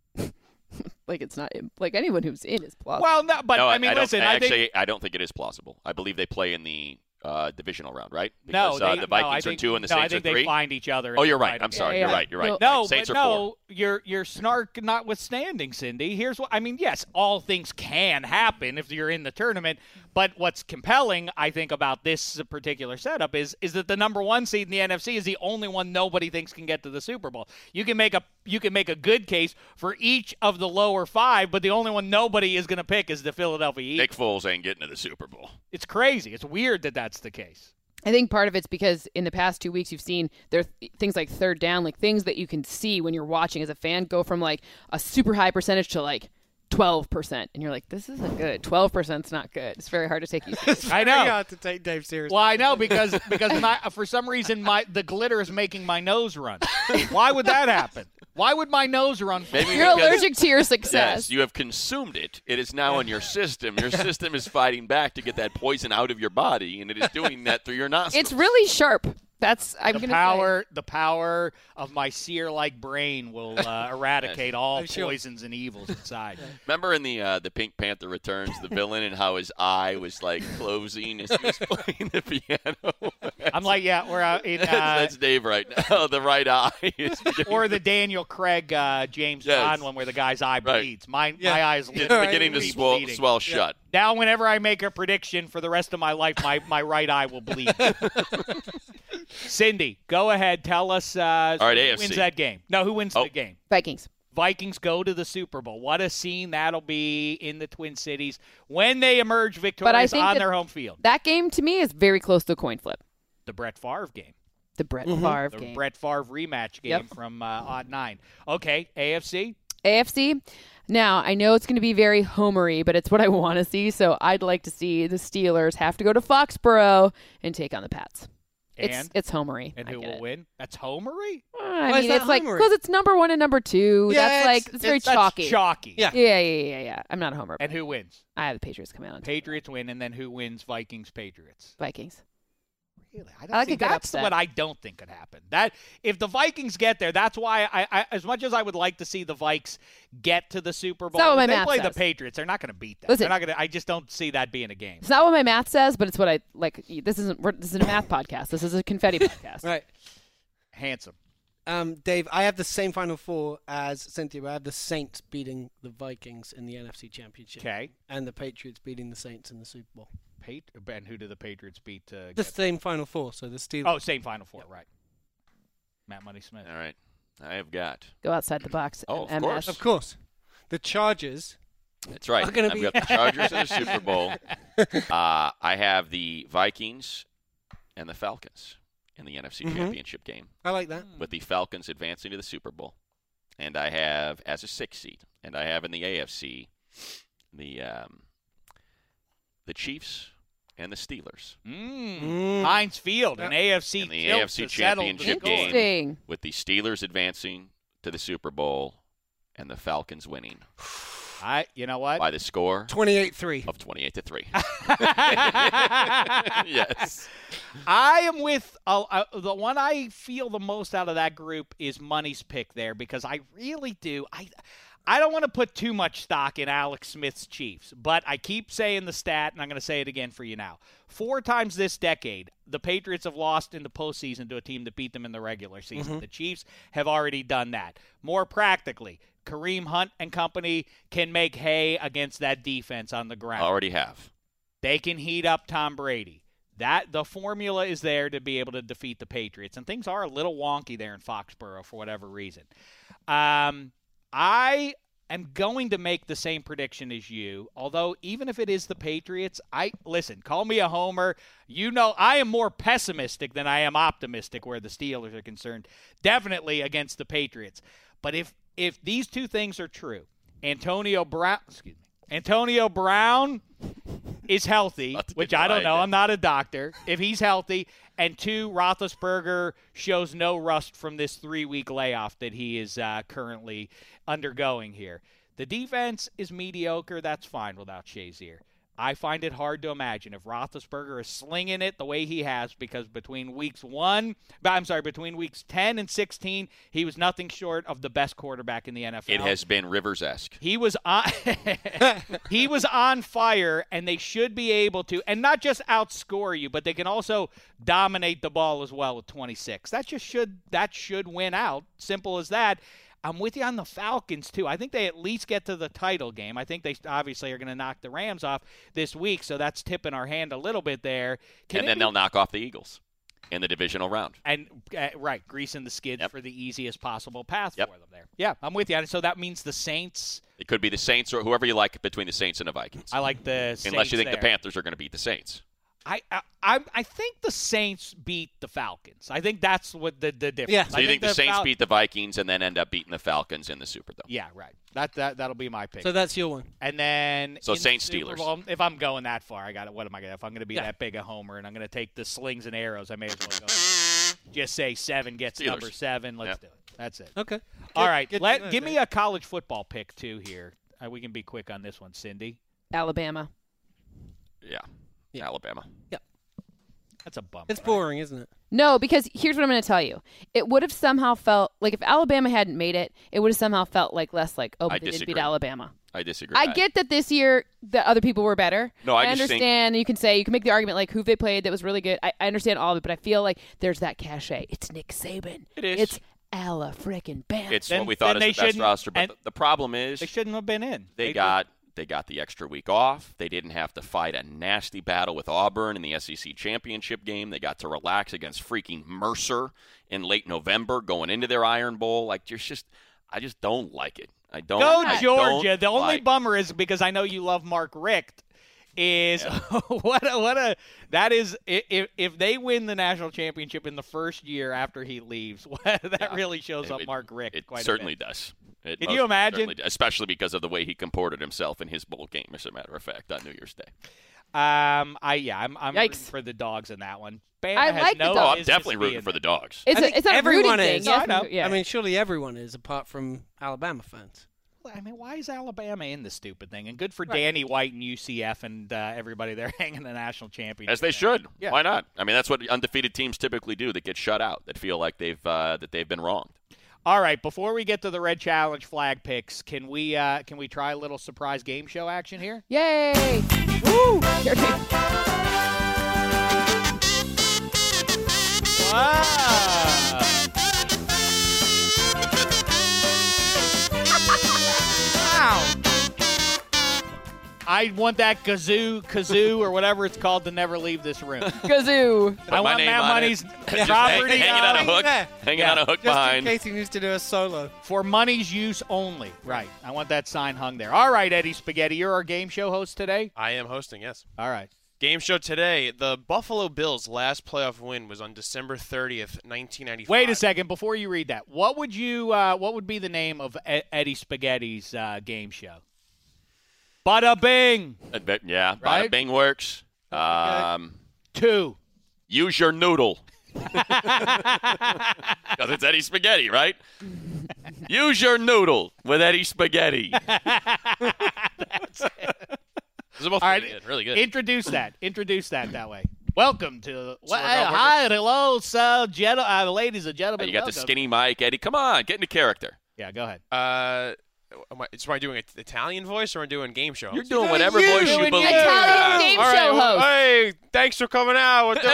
Like it's not like anyone who's in is plausible. Well, no, but no, I mean, don't, listen, I actually, think I don't think it is plausible. I believe they play in the uh, divisional round, right? no, Because uh, they, the no, I Vikings think, are two and the no, I Saints think are three. they find each other. Oh, in you're the right. right I'm game. sorry. Yeah, You're yeah. right. You're right. No, Saints but are four. no, your your snark notwithstanding, Cindy. Here's what I mean. Yes, all things can happen if you're in the tournament. But what's compelling, I think, about this particular setup is is that the number one seed in the N F C is the only one nobody thinks can get to the Super Bowl. You can make a you can make a good case for each of the lower five, but the only one nobody is going to pick is the Philadelphia Eagles. Nick Foles ain't getting to the Super Bowl. It's crazy. It's weird that that's the case. I think part of it's because in the past two weeks you've seen there are th- things like third down, like things that you can see when you're watching as a fan go from like a super high percentage to like twelve percent. And you're like, this isn't good. twelve percent's not good. It's very hard to take you seriously. I know. Very hard to take Dave seriously. Well, I know because because my, for some reason my the glitter is making my nose run. Why would that happen? Why would my nose run? Maybe You're because- allergic to your success. Yes, you have consumed it. It is now in your system. Your system is fighting back to get that poison out of your body, and it is doing that through your nostrils. It's really sharp. That's I'm The gonna power, the power of my seer-like brain will uh, eradicate all I'm sure. poisons and evils inside. Remember in the uh, the Pink Panther Returns, the villain, and how his eye was like closing as he was playing the piano. I'm like, yeah, we're uh, in, that's, uh, that's Dave right now. The right eye is or the Daniel Craig uh, James Yes. Bond one where the guy's eye Right. bleeds. My Yeah. my eyes it's literally beginning to bleed swell, bleeding. swell shut. Now, whenever I make a prediction for the rest of my life, my, my right eye will bleed. Cindy, go ahead. Tell us uh, All right, who A F C. wins that game. No, who wins Oh. the game? Vikings. Vikings go to the Super Bowl. What a scene that'll be in the Twin Cities when they emerge victorious think on that- their home field. That game to me is very close to a coin flip. The Brett Favre game. The Brett Favre The game. Brett Favre rematch game Yep. from uh, Odd Nine. Okay, A F C. A F C. Now, I know it's going to be very homery, but it's what I want to see. So I'd like to see the Steelers have to go to Foxborough and take on the Pats. It's And? it's homery. And I who get will it. win? That's homery? Uh, I Why is mean, that it's like homery? because it's number one and number two. Yeah, That's it's- like it's, very it's- That's chalky. chalky. Yeah. Yeah, yeah, yeah, yeah. I'm not a homer. And who wins? I have the Patriots come out on top. Patriots win, and then who wins? Vikings, Patriots. Vikings. Really, I, don't I like a think good that's upset. what I don't think could happen. That if the Vikings get there, that's why I, I as much as I would like to see the Vikes get to the Super Bowl, not what if my they math play says. the Patriots, they're not going to beat them. Listen. They're not going to. I just don't see that being a game. It's not what my math says, but it's what I like. This isn't. we're- This is a math podcast. This is a confetti podcast. Right. Handsome. Um, Dave, I have the same Final Four as Cynthia, but I have the Saints beating the Vikings in the N F C Championship. Okay. And the Patriots beating the Saints in the Super Bowl. Pat- and who do the Patriots beat? To The get- same Final Four, so the Steelers. oh, same Final Four, right? Matt Money Smith. All right, I have got. Go outside the box. Oh, of M S. course. Of course. The Chargers. That's right. Are gonna I've be- got the Chargers in the Super Bowl. Uh, I have the Vikings and the Falcons in the N F C Mhm. Championship game, I like that. with the Falcons advancing to the Super Bowl. And I have as a sixth seed, and I have in the A F C the um, the Chiefs and the Steelers. Mm. Mm. Heinz Field, an Yeah. A F C In the tilt A F C to settle the Championship score. game. Interesting. With the Steelers advancing to the Super Bowl and the Falcons winning I, you know what? by the score twenty-eight three. of twenty-eight to three. Yes. I am with uh, uh, the one I feel the most out of that group is Money's pick there because I really do. I I don't want to put too much stock in Alex Smith's Chiefs, but I keep saying the stat, and I'm going to say it again for you now. Four times this decade, the Patriots have lost in the postseason to a team that beat them in the regular season. Mm-hmm. The Chiefs have already done that. More practically, Kareem Hunt and company can make hay against that defense on the ground. Already have. They can heat up Tom Brady. That the formula is there to be able to defeat the Patriots, and things are a little wonky there in Foxborough for whatever reason. Um, I am going to make the same prediction as you, although even if it is the Patriots, I listen, call me a homer. You know I am more pessimistic than I am optimistic where the Steelers are concerned, definitely against the Patriots. But if if these two things are true, Antonio Brown, excuse me, Antonio Brown is healthy, which I don't know. I'm not a doctor. If he's healthy, and two, Roethlisberger shows no rust from this three-week layoff that he is uh, currently undergoing here. The defense is mediocre. That's fine without Shazier. I find it hard to imagine if Roethlisberger is slinging it the way he has, because between weeks one, I'm sorry, between weeks ten and sixteen, he was nothing short of the best quarterback in the N F L. It has been Rivers-esque. He was on, he was on fire, and they should be able to, and not just outscore you, but they can also dominate the ball as well with twenty-six. That just should that should win out. Simple as that. I'm with you on the Falcons, too. I think they at least get to the title game. I think they obviously are going to knock the Rams off this week, so that's tipping our hand a little bit there. Can and then be- they'll knock off the Eagles in the divisional round. And, uh, right, greasing the skids Yep. for the easiest possible path Yep. for them there. Yeah, I'm with you. And so that means the Saints. It could be the Saints or whoever you like between the Saints and the Vikings. I like the Saints Unless you think there. the Panthers are going to beat the Saints. I, I I I think the Saints beat the Falcons. I think that's what the, the difference. Yeah. So I you think the Saints Fal- beat the Vikings and then end up beating the Falcons in the Superdome? Yeah, right. That that that'll be my pick. So that's your one. And then So in the Saints, Super Steelers. Bowl, if I'm going that far, I got it. What am I going to? If I'm going to be Yeah. that big a homer and I'm going to take the slings and arrows, I may as well go. Just say seven gets Steelers. number seven. Let's Yep. do it. That's it. Okay. All Good- right. good to Let know, give Dave. me a college football pick too here. Uh, we can be quick on this one, Cindy. Alabama. Yeah. Yeah. Alabama. That's a bummer. It's right? boring, isn't it? No, because here's what I'm going to tell you. It would have somehow felt like if Alabama hadn't made it, it would have somehow felt like less like, oh, but I they didn't disagree. beat Alabama. I disagree. I get that this year the other people were better. No, I just think- understand. You can say you can make the argument like who they played that was really good. I, I understand all of it, but I feel like there's that cachet. It's Nick Saban. It is. It's Ala frickin' Bama. It's Then- what we thought then they is the best shouldn't- roster, but and- the, the problem is They shouldn't have been in. they did. got they got the extra week off. They didn't have to fight a nasty battle with Auburn in the S E C championship game. They got to relax against freaking Mercer in late November going into their Iron Bowl. Like, there's just I just don't like it. I don't. Go I Georgia. don't The only like- bummer is because I know you love Mark Richt. Is what a, what a that is if if they win the national championship in the first year after he leaves, that Yeah. really shows It- up it- Mark Richt. It quite certainly a bit. does. It Can most you imagine? certainly does, especially because of the way he comported himself in his bowl game, as a matter of fact, on New Year's Day. Um, I yeah, I'm I'm rooting Yikes. for the dogs in that one. Bama I has like the no dogs. Oh, I'm business definitely rooting being for the there. dogs. It's I a, think it's not a everyone rooting is. thing. I Yes, know. Yeah. I mean, surely everyone is, apart from Alabama fans. I mean, why is Alabama in the stupid thing? And good for Danny White and U C F and uh, everybody there hanging the national championship. As they should. Yeah. Why not? I mean, that's what undefeated teams typically do. That get shut out. That feel like they've uh, that they've been wronged. All right, before we get to the Red Challenge flag picks, can we uh, can we try a little surprise game show action here? Yay! Woo! Here it is. Wow. Wow. I want that kazoo, kazoo, or whatever it's called to never leave this room. Kazoo. I my want name Matt on it. Money's Just property hang, hanging on a uh, hook. there. Hanging Yeah. on a hook Just in behind. case he needs to do a solo. for money's use only. Right. I want that sign hung there. All right, Eddie Spaghetti, you're our game show host today. I am hosting, yes. All right. Game show today. The Buffalo Bills' last playoff win was on December thirtieth, nineteen ninety-five. Wait a second before you read that. What would you? Uh, what would be the name of Ed- Eddie Spaghetti's uh, game show? Bada Bing Uh, but, yeah, Right? Bada Bing works. Um, two. use your noodle. Because it's Eddie Spaghetti, right? Use your noodle with Eddie Spaghetti. Those are both All really right, good. Really good. Introduce that. Introduce that that way. Welcome to So we're well, going- hi, hello, sir, gen- uh, ladies and Uh, gentlemen. you got the welcome. skinny mic, Eddie. Come on, get into character. Yeah, go ahead. Uh, am I, so am I doing an Italian voice or am I doing game show? You're host? doing whatever you. voice you Doing believe. Italian game All right, show well, host. Hey, thanks for coming out. We're doing-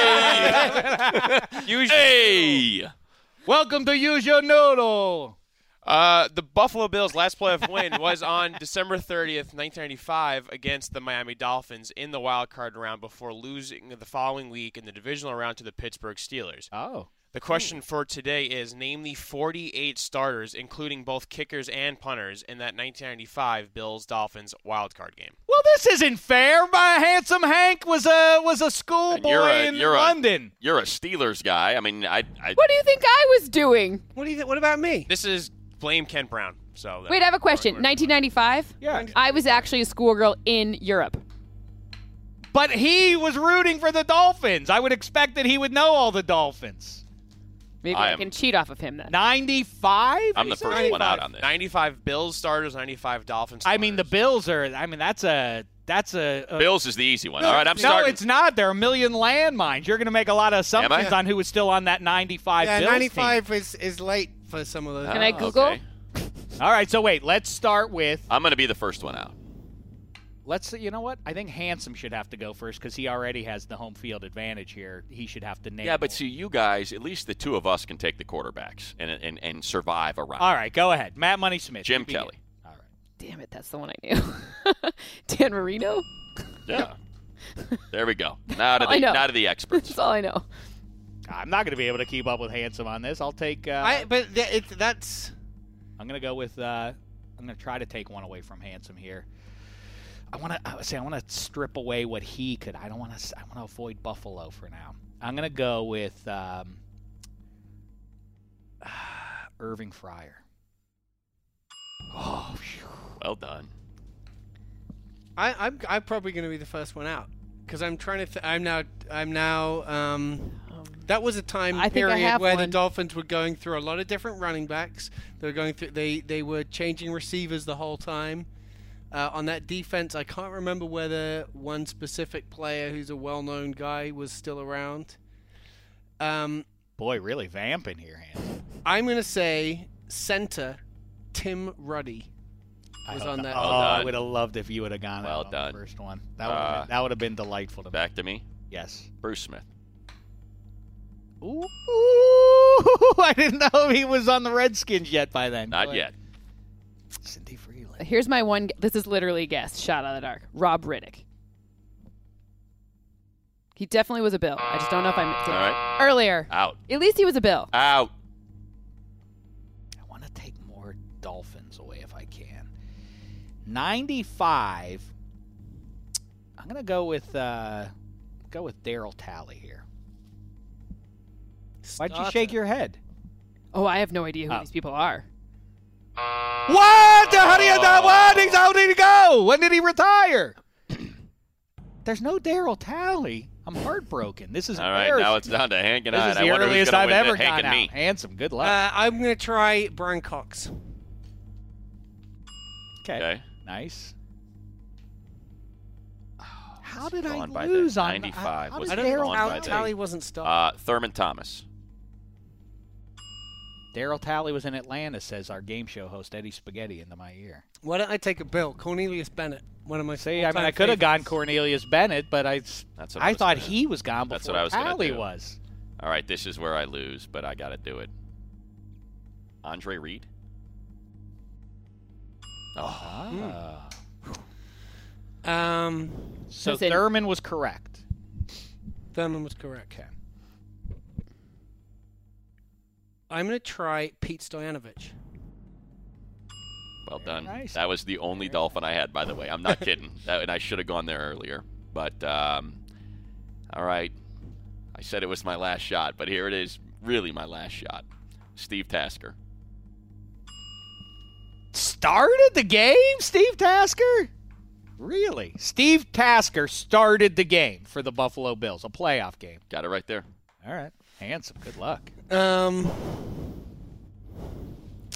Hey! Use- Hey! Welcome to Use Your Noodle. Uh, the Buffalo Bills' last playoff win was on December thirtieth, nineteen ninety-five, against the Miami Dolphins in the wild card round before losing the following week in the divisional round to the Pittsburgh Steelers. Oh. The question for today is, name the forty-eight starters, including both kickers and punters, in that nineteen ninety-five Bills-Dolphins wild card game. Well, this isn't fair. My handsome Hank was a was a schoolboy You're a- in you're a- London. You're a Steelers guy. I mean, I. I What do you think I was doing? What do you? Th- what about me? This is blame Kent Brown. So Wait, I have a question. nineteen ninety-five? Yeah. I was actually a schoolgirl in Europe. But he was rooting for the Dolphins. I would expect that he would know all the Dolphins. Maybe I I, am- can cheat off of him then. ninety-five? I'm the first one out on this. ninety-five Bills starters, ninety-five Dolphins I starters. mean, the Bills are. I mean, that's a that's a. a Bills is the easy one. All right, I'm no, starting. it's not. There are a million landmines. You're going to make a lot of assumptions I? on who was still on that ninety-five Yeah, Bills ninety-five is, is late for some of those. Oh, Can I Google? okay. team. All right, so wait. Let's start with. I'm going to be the first one out. Let's. You know what? I think Handsome should have to go first because he already has the home field advantage here. He should have to name. Yeah, but them. see, you guys, at least the two of us can take the quarterbacks and and, and survive a round. All right, go ahead. Matt Money Smith. Jim you begin. Kelly. All right. Damn it, that's the one I knew. Dan Marino? Yeah. There we go. Now to I the know. now to the experts. That's all I know. I'm not going to be able to keep up with Handsome on this. I'll take. Uh, I, but th- it, that's I'm going to go with. Uh, I'm going to try to take one away from Handsome here. I want to say I want to strip away what he could. I don't want to. I want to avoid Buffalo for now. I'm going to go with um, Irving Fryer. Oh, phew. Well done. I, I'm I'm probably going to be the first one out because I'm trying to. Th- I'm now. I'm now. Um, that was a time I think I period have where one. the Dolphins were going through a lot of different running backs. They were going through. They they were changing receivers the whole time. Uh, on that defense, I can't remember whether one specific player who's a well-known guy was still around. Um, Boy, really vamping here, Handsome. I'm going to say center Tim Ruddy was on that. Oh, Well I done. would have loved if you would have gone Well out on done. the first one. That would Uh, have been, that would have been delightful to me. Back to me. Yes. Bruce Smith. Ooh, I didn't know he was on the Redskins yet by then. Not Go yet. ahead. Cindy Freeland. Here's my one. gu- This is literally a guess. Shot out of the dark. Rob Riddick. He definitely was a Bill. I just don't know if I missed it. All right. Earlier. Out. At least he was a Bill. Out. I want to take more Dolphins away if I can. ninety-five. I'm gonna go with uh, go with Daryl Talley here. Why'd you Starter. shake your head? Oh, I have no idea who Oh. these people are. What? How do you know? What? He's- How did he go? When did he retire? There's no Daryl Talley. I'm heartbroken. This is All right. embarrassing. Now it's down to Hank and This I. is and I the wonder who's earliest gonna I've win ever the Hank gone and me. out. Handsome. Good luck. Uh, I'm going to try Brian Cox. okay. Okay. Nice. How did I Gone by lose then. on ninety-five How, was how I did don't Daryl know Daryl how by then. Tally wasn't started. Uh, Thurman Thomas. Daryl Talley was in Atlanta, says our game show host Eddie Spaghetti into my ear. Why don't I take a Bill? Cornelius Bennett, one of my. See, I mean, all-time I could have gone favorites. Cornelius Bennett, but I, That's what I I was thought gonna- he was gone That's before what I was gonna Talley do. was. All right. This is where I lose, but I got to do it. Andre Reed. Oh. Ah. Um, So Listen. Thurman was correct. Thurman was correct. Okay. I'm going to try Pete Stoyanovich. Well done. nice. That was the only Dolphin I had, by the way. I'm not kidding. That, and I should have gone there earlier. But, um, all right. I said it was my last shot, but here it is. Really my last shot. Steve Tasker. Started the game, Steve Tasker? Really? Steve Tasker started the game for the Buffalo Bills, a playoff game. Got it right there. All right. Handsome. Good luck. Um,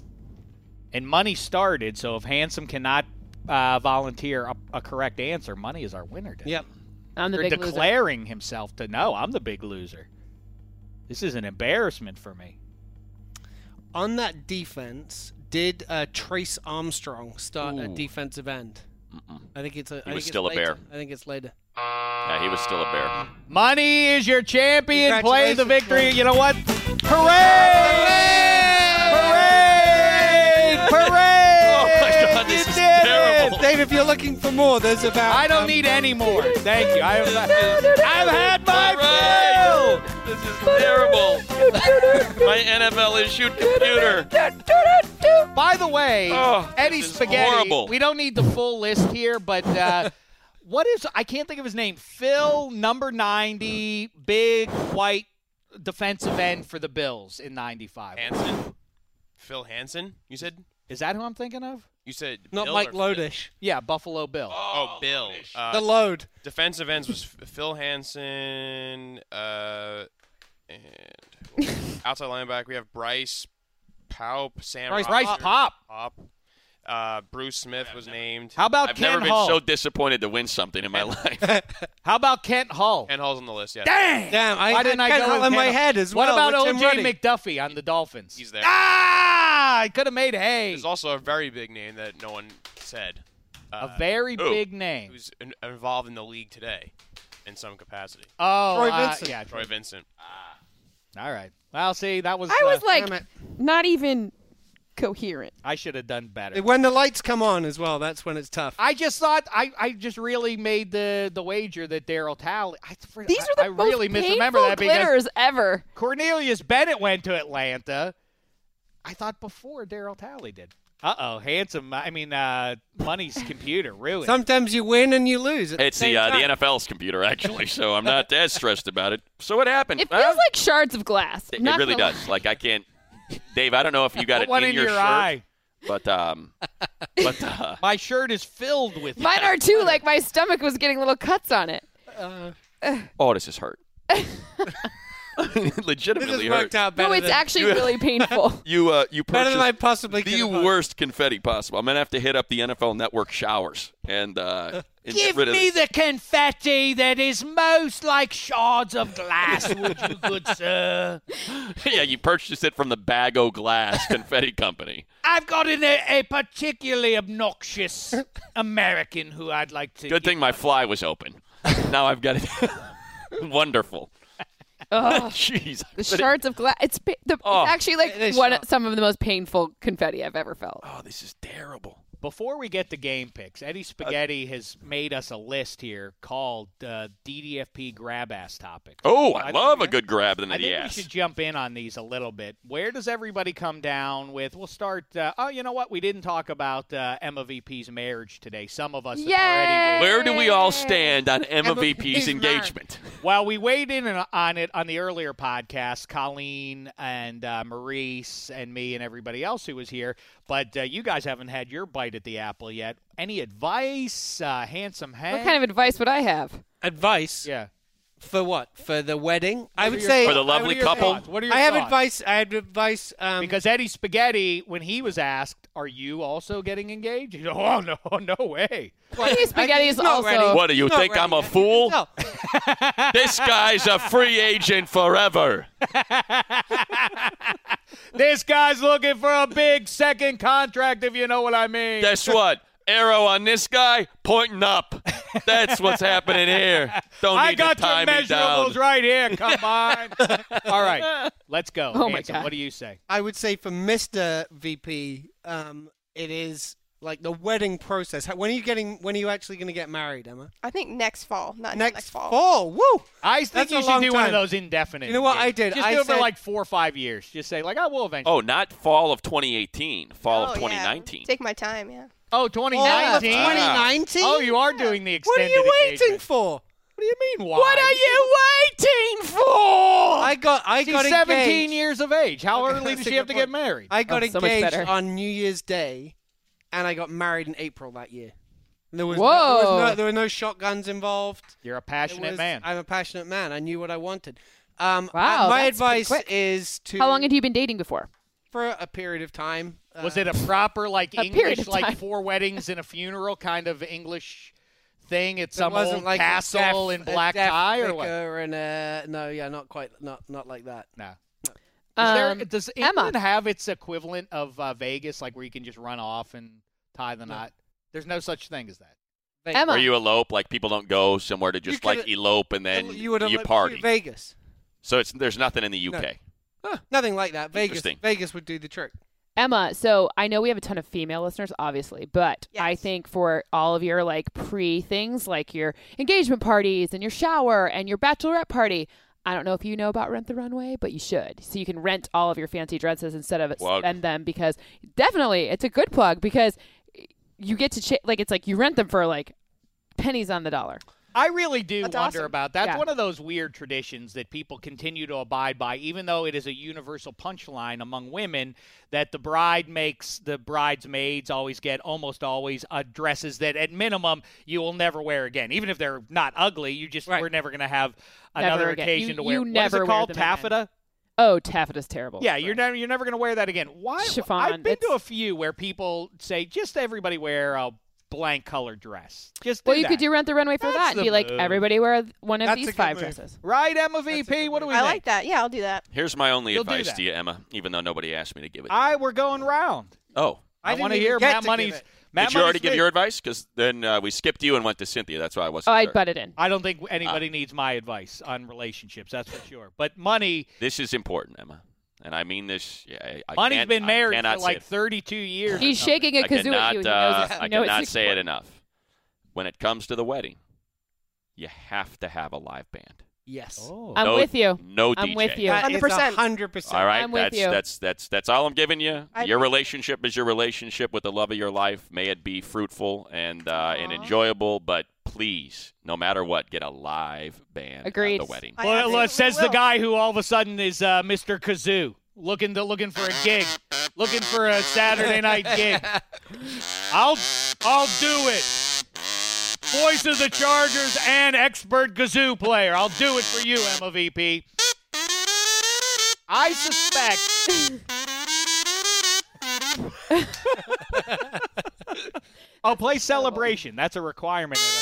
And Money started, so if Handsome cannot uh, volunteer a, a correct answer, Money is our winner today. Yep. I'm the You're big loser. declaring himself to no, I'm the big loser. This is an embarrassment for me. On that defense, did uh, Trace Armstrong start at Ooh. defensive end? Mm-mm. I think it's a. I He think was it's still a later. Bear. I think it's later. Yeah, he was still a Bear. Money is your champion. Play the Congratulations, victory. man. You know what? Parade! Parade! Parade! Oh, my God, this You is did terrible. it! Dave, if you're looking for more, there's about. I don't um, need any more. Thank you. I have, I've had my Right. fill. This is terrible. My N F L issued computer. By the way, Oh, Eddie this is Spaghetti, horrible. we don't need the full list here, but uh, what is, I can't think of his name, Phil, number ninety, big white defensive end for the Bills in ninety-five. Hansen? Phil Hansen, you said? Is that who I'm thinking of? You said Not Bill Mike or Phil? Lodish. Yeah, Buffalo Bill. Oh, Bill. Uh, The load. defensive ends was Phil Hansen, uh, and outside linebacker we have Bryce Paup, Sam Bryce Bryce Rodgers, Pop. Pop. Uh, Bruce Smith was named. How about I've Kent never been Hull? so disappointed to win something in my life. How about Kent Hull? Ken Hall's on the list. Yeah, Dang! Damn, I Why had didn't I Kent go Hull with in my Kent Hull? head as What well. about with O Tim J Ruddy. McDuffie on the Dolphins? he's there. Ah! I could have made hay. There's also a very big name that no one said. Uh, A very Who? big name. who's in, involved in the league today, in some capacity. Oh, Troy uh, Vincent. yeah. Troy Vincent. All right. Well, see, that was. I was uh, like Damn it. not even coherent. I should have done better. When the lights come on as well, that's when it's tough. I just thought I, I just really made the, the wager that Daryl Talley. I, These are the I, I most really painful misremember that because glitters ever. Cornelius Bennett went to Atlanta. I thought before Daryl Talley did. Uh oh, handsome. I mean, uh, Money's computer ruined. Sometimes you win and you lose. At It's the, the same uh, the time. N F L's computer, actually, so I'm not as stressed about it. So what happened? It Well, feels like shards of glass. it, Not it really gonna does. Like I can't, Dave. I don't know if you got Put it one in, in your, your shirt, eye. but um, but uh, My shirt is filled with. Mine are too. Like my stomach was getting little cuts on it. oh, this is hurt. This Legitimately has hurt. worked out better. No, it's than, actually really painful. You uh, you better than I purchased possibly could the have hoped. worst confetti possible. I'm gonna have to hit up the N F L Network showers and uh, and get Give rid of me this. the confetti that is most like shards of glass, would you, good sir? Yeah, you purchased it from the Bag O' Glass Confetti Company. I've got an, a, a particularly obnoxious American who I'd like to. Good thing my fly was open. Now I've got it. Wonderful. Ugh. Jeez. The But it- shards of glass. It's, pa- the, Oh. it's actually like It is one sharp. some of the most painful confetti I've ever felt. Oh, this is terrible. Before we get to game picks, Eddie Spaghetti has made us a list here called uh, D D F P grab ass topics. Oh, I, I love think- a good grab in I the think ass. we should jump in on these a little bit. Where does everybody come down with? We'll start. Uh, oh, you know what? We didn't talk about uh, Emma V P's marriage today. Some of us have Yay! already. Where do we all stand on Emma V P's Emma V P's engagement? Well, we weighed in on it on the earlier podcast, Colleen and uh, Maurice and me and everybody else who was here. But uh, you guys haven't had your bite at the apple yet. Any advice, uh, handsome Hank? What kind of advice would I have? Advice Yeah. for what? For the wedding? I What would are your say For the thoughts? What lovely are your couple? thoughts? What are your I have thoughts? advice. I have advice. Um, Because Eddie Spaghetti, when he was asked, "Are you also getting engaged?" He said, "Oh no, no way." Eddie Spaghetti is he's not also. ready. What, do you He's not think I'm ready a yet. fool? No. This guy's a free agent forever. This guy's looking for a big second contract, if you know what I mean. Guess what? Arrow on this guy pointing up. That's what's happening here. Don't I need got to tie your me down. measurables right here. Come on. All right, let's go. Oh, my Hanson, God. what do you say? I would say for Mister V P, um, it is like the wedding process. How- When are you getting? When are you actually going to get married, Emma? I think next fall, not Next, next fall. fall. Woo! I think That's you a should long do one of time. those indefinite. You know what I engagements. did? Just I do it for said- like four or five years. Just say like, "I will eventually." Oh, not fall of twenty eighteen. Fall Oh, of twenty yeah. nineteen. Take my time, yeah. Oh, twenty Fall of nineteen. twenty nineteen. Oh, you are doing the What are extended you waiting engagement. for? What do you mean? Why? What are you waiting for? I got. I She's got seventeen engaged. years of age. How Okay, early that's does a she have good to get point. married? I got Oh, so much engaged better. on New Year's Day, and I got married in April that year. And there was No, there, was Whoa. no, there were no shotguns involved. You're a It passionate was- man. I'm a passionate man. I knew what I wanted. Um, Wow, uh, my that's pretty advice quick. is to. How long had you been dating before? for a period of time. Was uh, it a proper like A period English of like time. four weddings and a funeral kind of English thing at It some wasn't old like a castle deaf- in a black deaf tie or what? vicar And uh, no, yeah, not quite, not not like that. No. Um, Is there, does Emma. England have its equivalent of uh, Vegas, like where you can just run off and tie the No. knot? There's no such thing as that. Vegas. Emma. Where you elope, like people don't go somewhere to just could- like elope and then you would you have party. Vegas. So it's there's nothing in the U No. K. Nothing like that. Vegas. Interesting. Vegas would do the trick. Emma, so I know we have a ton of female listeners, obviously, but Yes. I think for all of your like pre things, like your engagement parties and your shower and your bachelorette party, I don't know if you know about Rent the Runway, but you should. So you can rent all of your fancy dresses instead of Plug. spend them, because definitely it's a good plug, because you get to ch- like it's like you rent them for like pennies on the dollar. I really do That's wonder awesome. about that. That's Yeah. one of those weird traditions that people continue to abide by, even though it is a universal punchline among women that the bride makes the bridesmaids always get almost always uh, dresses that at minimum you will never wear again. Even if they're not ugly, you just Right. we're never going to have Never another again. occasion You- to wear. you What is never it wear called? them again. Taffeta? Oh, taffeta's terrible. Yeah, you're never you're never going to wear that again. Why? Chiffon, I've been to it's- a few where people say just everybody wear a blank colored dress. Just do Well, you that. could do Rent the Runway for That's that and the be like, move. everybody wear one of That's a these good five move. dresses. Right, Emma V That's a P. good What do we I think? like that. Yeah, I'll do that. Here's my only You'll do advice that. to you, Emma, even though nobody asked me to give it. I we're going round. oh, I, didn't want to even hear get Matt to Money's. give it. Matt did you already Money's give big. your advice? Because then uh, we skipped you and went to Cynthia. That's why I Oh, wasn't I sure. butted in. I don't think Ah. anybody needs my advice on relationships. That's for sure. But money, This is important, Emma, and I mean this. Yeah, I, I money's can't- been I married cannot for say like it. thirty-two years. He's or something. shaking a I kazoo cannot, at you. He knows uh, it's, I you know it's cannot say it important. enough. When it comes to the wedding, you have to have a live band. Yes. Oh. I'm no, with you. No I'm D J. with you. That is one hundred percent. one hundred percent. All right, I'm with that's you. that's that's that's all I'm giving you. I your agree. relationship is your relationship with the love of your life. May it be fruitful and uh, and enjoyable, but please, no matter what, get a live band Agreed. at the wedding. I Well, absolutely well, says the will. guy who all of a sudden is uh, Mister Kazoo, looking to looking for a gig, looking for a Saturday night gig. I'll I'll do it. Voice of the Chargers and expert kazoo player. I'll do it for you, Emma V P. I suspect. I'll play Celebration. That's a requirement. Of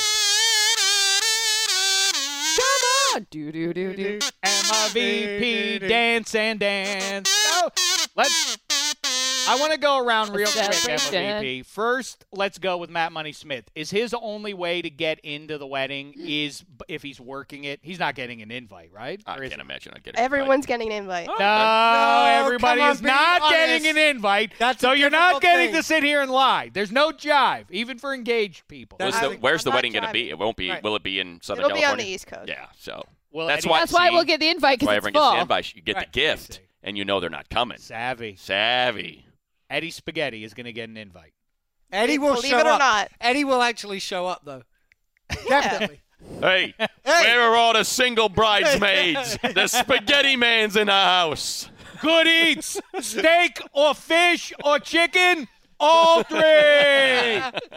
Come on. Do, do, do, do. the Emma V P dance and dance. Oh, let's. I want to go around real quick, Emma Celebration. V P. First, let's go with Matt Money Smith. Is his only way to get into the wedding is b- if he's working it? He's not getting an invite, right? I Or is can't he? imagine I'd get it. Everyone's getting an invite. No, No, everybody come on, is be not honest. getting an invite. That's so a you're not difficult getting thing. to sit here and lie. There's no jive, even for engaged people. Where's I the, think- where's the I'm not wedding going to be? driving. It won't be. Right. Will it be in Southern It'll be on California? the East Coast. Yeah. So Well, that's Eddie- why. That's why see, we'll get the invite, That's why because it's everyone gets full. the invite. You get Right. the gift, and you know they're not coming. Savvy. Savvy. Eddie Spaghetti is going to get an invite. Eddie will Believe show it or up. not. Eddie will actually show up, though. Definitely. Hey, where are all the single bridesmaids? The spaghetti man's in the house. Good eats, steak or fish or chicken, all three.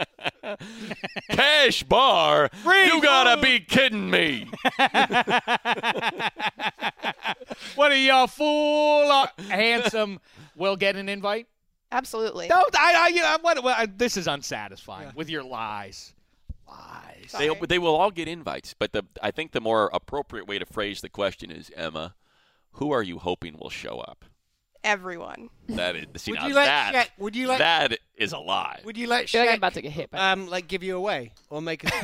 Cash bar? Free You gotta food. be kidding me. What are y'all fool? or handsome will get an invite? Absolutely. No, I, I, you know, what, what, I- this is unsatisfying with your lies. Lies. They, Sorry. they will all get invites, but the I think the more appropriate way to phrase the question is, Emma, who are you hoping will show up? Everyone. That is, see, Would now you let that, Shaq? Would you let? that is a lie. Would you let I feel like I'm Shaq? about to get hit by Um, like give you away or make a.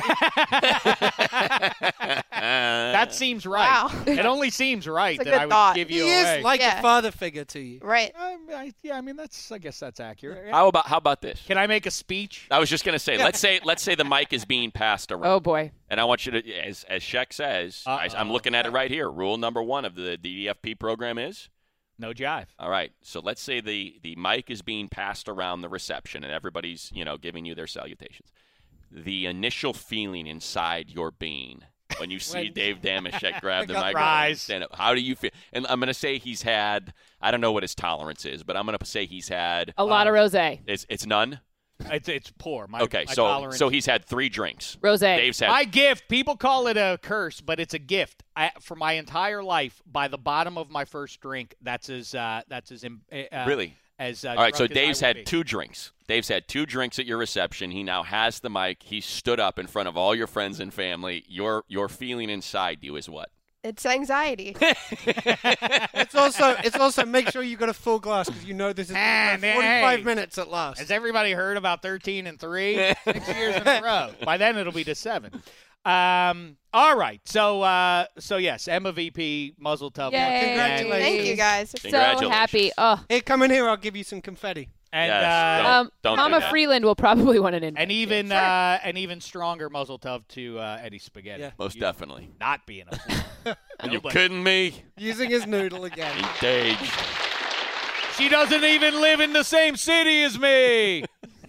That seems right. Wow. It only seems right It's a that good I would thought. give he you is away. like Yeah. a father figure to you. Right. I, I, yeah, I mean that's. I guess that's accurate. How about how about this? Can I make a speech? I was just gonna say, let's say let's say the mic is being passed around. Oh, boy. And I want you to, as as Sheck says, I, I'm Uh-oh. looking at it right here. Rule number one of the D D F P program is, No jive. all right. So let's say the the mic is being passed around the reception, and everybody's you know giving you their salutations. The initial feeling inside your being when you see When- Dave Damashek grab the Got microphone, rise. and stand up, how do you feel? And I'm going to say he's had, I don't know what his tolerance is, but I'm going to say he's had. A lot of rosé. It's it's none. It's it's poor. My, Okay, my so tolerance. so he's had three drinks. Rosé. Dave's had My gift. People call it a curse, but it's a gift. I, for my entire life, by the bottom of my first drink, that's as uh, that's as im- uh, Really? As uh, All right, so drunk as I Dave's will had be. two drinks. Dave's had two drinks at your reception. He now has the mic. He stood up in front of all your friends and family. Your your feeling inside you is what? It's anxiety. It's also it's also make sure you got a full glass because you know this is Man, forty-five hey. minutes at last. Has everybody heard about thirteen and three? Six years in a row. By then it'll be to seven. Um, all right. So, uh, so yes, Emma V P, muzzle tough. Yay. once again. Congratulations. Thank you guys. So Congratulations. happy. Oh, Here, come in here. I'll give you some confetti. And, Yes, uh, don't- um, don't do Mama that. Freeland will probably want an invite. and even uh, an even stronger muzzle tough to uh, Eddie Spaghetti. Yeah. Most You definitely. Not being a fool. Are you Nobody- kidding me? Using his noodle again. Engaged. She doesn't even live in the same city as me.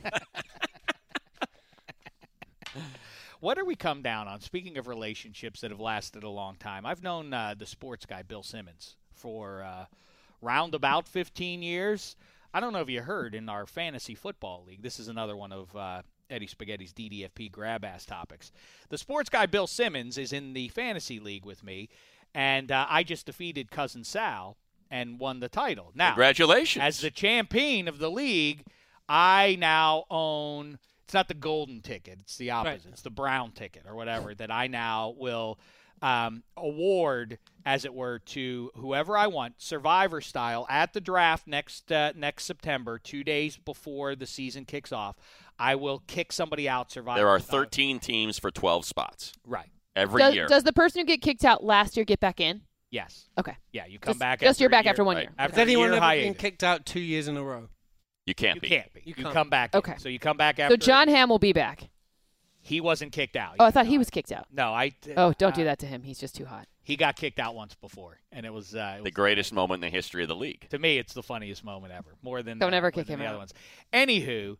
What do we come down on? Speaking of relationships that have lasted a long time, I've known uh, the sports guy Bill Simmons for uh, round about fifteen years. I don't know if you heard in our fantasy football league. This is another one of uh, Eddie Spaghetti's D D F P grab ass topics. The sports guy Bill Simmons is in the fantasy league with me, and uh, I just defeated Cousin Sal and won the title. Now, Congratulations. as the champion of the league, I now own. It's not the golden ticket. It's the opposite. Right. It's the brown ticket or whatever that I now will um, award, as it were, to whoever I want, Survivor style, at the draft next uh, next September, two days before the season kicks off. I will kick somebody out. Survivor. there are style. thirteen teams for twelve spots Right. every does, year. does the person who get kicked out last year get back in? Yes. Okay. Yeah. You come Just, back. just after you're a back year- after one right. year. After Has anyone a year ever been hiatus. kicked out two years in a row? you can't You be. can't be. You You, can't. come back. in. Okay. So you come back after. So John Hamm will be back. He wasn't kicked out. Oh, I thought he was kicked out. No, I. Oh, don't uh, do that to him. He's just too hot. He got kicked out once before, and it was, uh, it The was greatest moment in the history of the league. to me, it's the funniest moment ever. More than Don't uh, ever more kick than him the out. other ones. Anywho,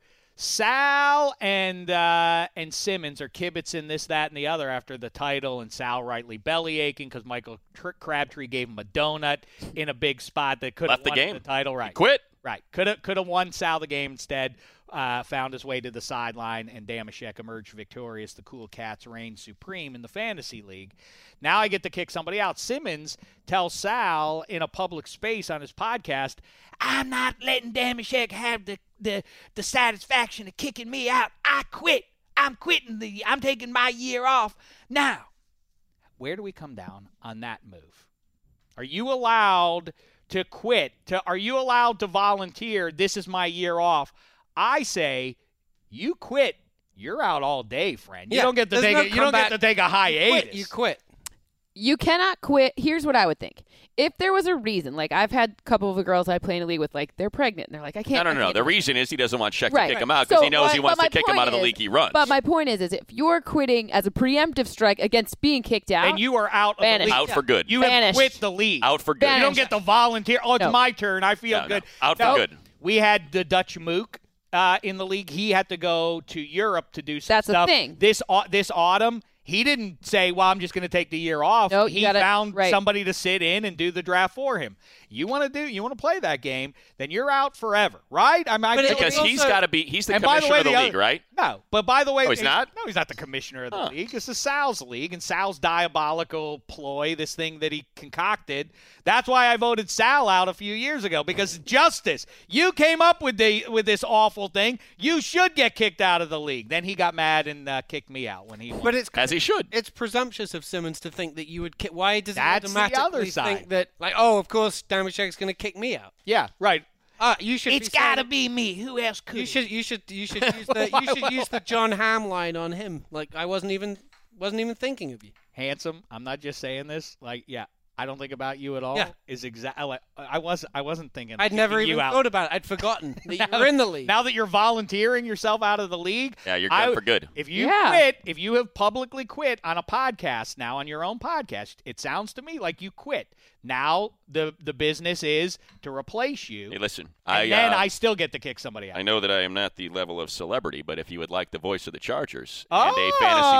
Sal and uh, and Simmons are kibitzing this, that, and the other after the title, and Sal rightly belly aching because Michael Tr- Crabtree gave him a donut in a big spot that could have Left the won game. the title. He Right, quit. right. Could have could have won Sal the game instead. Uh, found his way to the sideline, and Damashek emerged victorious. The Cool Cats reigned supreme in the fantasy league. Now I get to kick somebody out. Simmons tells Sal in a public space on his podcast, "I'm not letting Damashek have the, the the satisfaction of kicking me out. I quit. I'm quitting the. I'm taking my year off now." Where do we come down on that move? Are you allowed to quit? To are you allowed to volunteer? This is my year off. I say, you quit. You're out all day, friend. You Yeah, don't get to there's take no a, you don't get comeback. to take a You hiatus. quit. You quit. You cannot quit. Here's what I would think. If there was a reason, like I've had a couple of the girls I play in a league with, like they're pregnant and they're like, I No, can't. no, I no. can't The do it. reason is he doesn't want Sheck Right. to kick him out because So, he knows but- he wants but to my kick him point out of the is- league he runs. But my point is, is if you're quitting as a preemptive strike against being kicked out, and you are out of Banished. the out league. for good. You have Banished. quit the league. Out for good. You don't Banished. get to volunteer. Oh, it's No. my turn. I feel No, no. good. Out for No. good. We had the Dutch Mook uh, in the league. He had to go to Europe to do some That's the stuff. thing. This au- this autumn, he didn't say, "Well, I'm just going to take the year off." No, he you gotta- found right. somebody to sit in and do the draft for him. You want to do? You want to play that game? Then you're out forever, right? I mean, I But it- feel- Because also- he's got to be. He's the and by the commissioner way, of the, the league, other- right? No, but by the way, Oh, he's not? No, he's not the commissioner of the Huh. league. This is Sal's league, and Sal's diabolical ploy, this thing that he concocted. That's why I voted Sal out a few years ago, because justice. You came up with the with this awful thing. You should get kicked out of the league. Then he got mad and uh, kicked me out when he won. But it's As he should. it's presumptuous of Simmons to think that you would. Ki- Why does That's he the automatically other side. think that, like, oh, of course, Damashek's going to kick me out? yeah, right. Uh, you should. It's be got to saying- be me. Who else could? You should. You should. You should use the. You should use the John Hamm line on him. Like I wasn't even. Wasn't even thinking of you. Handsome. I'm not just saying this. Like, yeah, I don't think about you at all. Yeah. Is exactly. Like, I was. I wasn't thinking. I'd never kicking even you out. thought about it. I'd forgotten that you were in the league. Now that you're volunteering yourself out of the league, Yeah, you're I- good for good. If you Yeah. quit, if you have publicly quit on a podcast now, on your own podcast, it sounds to me like you quit. Now the the business is to replace you, Hey, listen. and I then uh, I still get to kick somebody out. I know that I am not the level of celebrity, but if you would like the voice of the Chargers oh, and a fantasy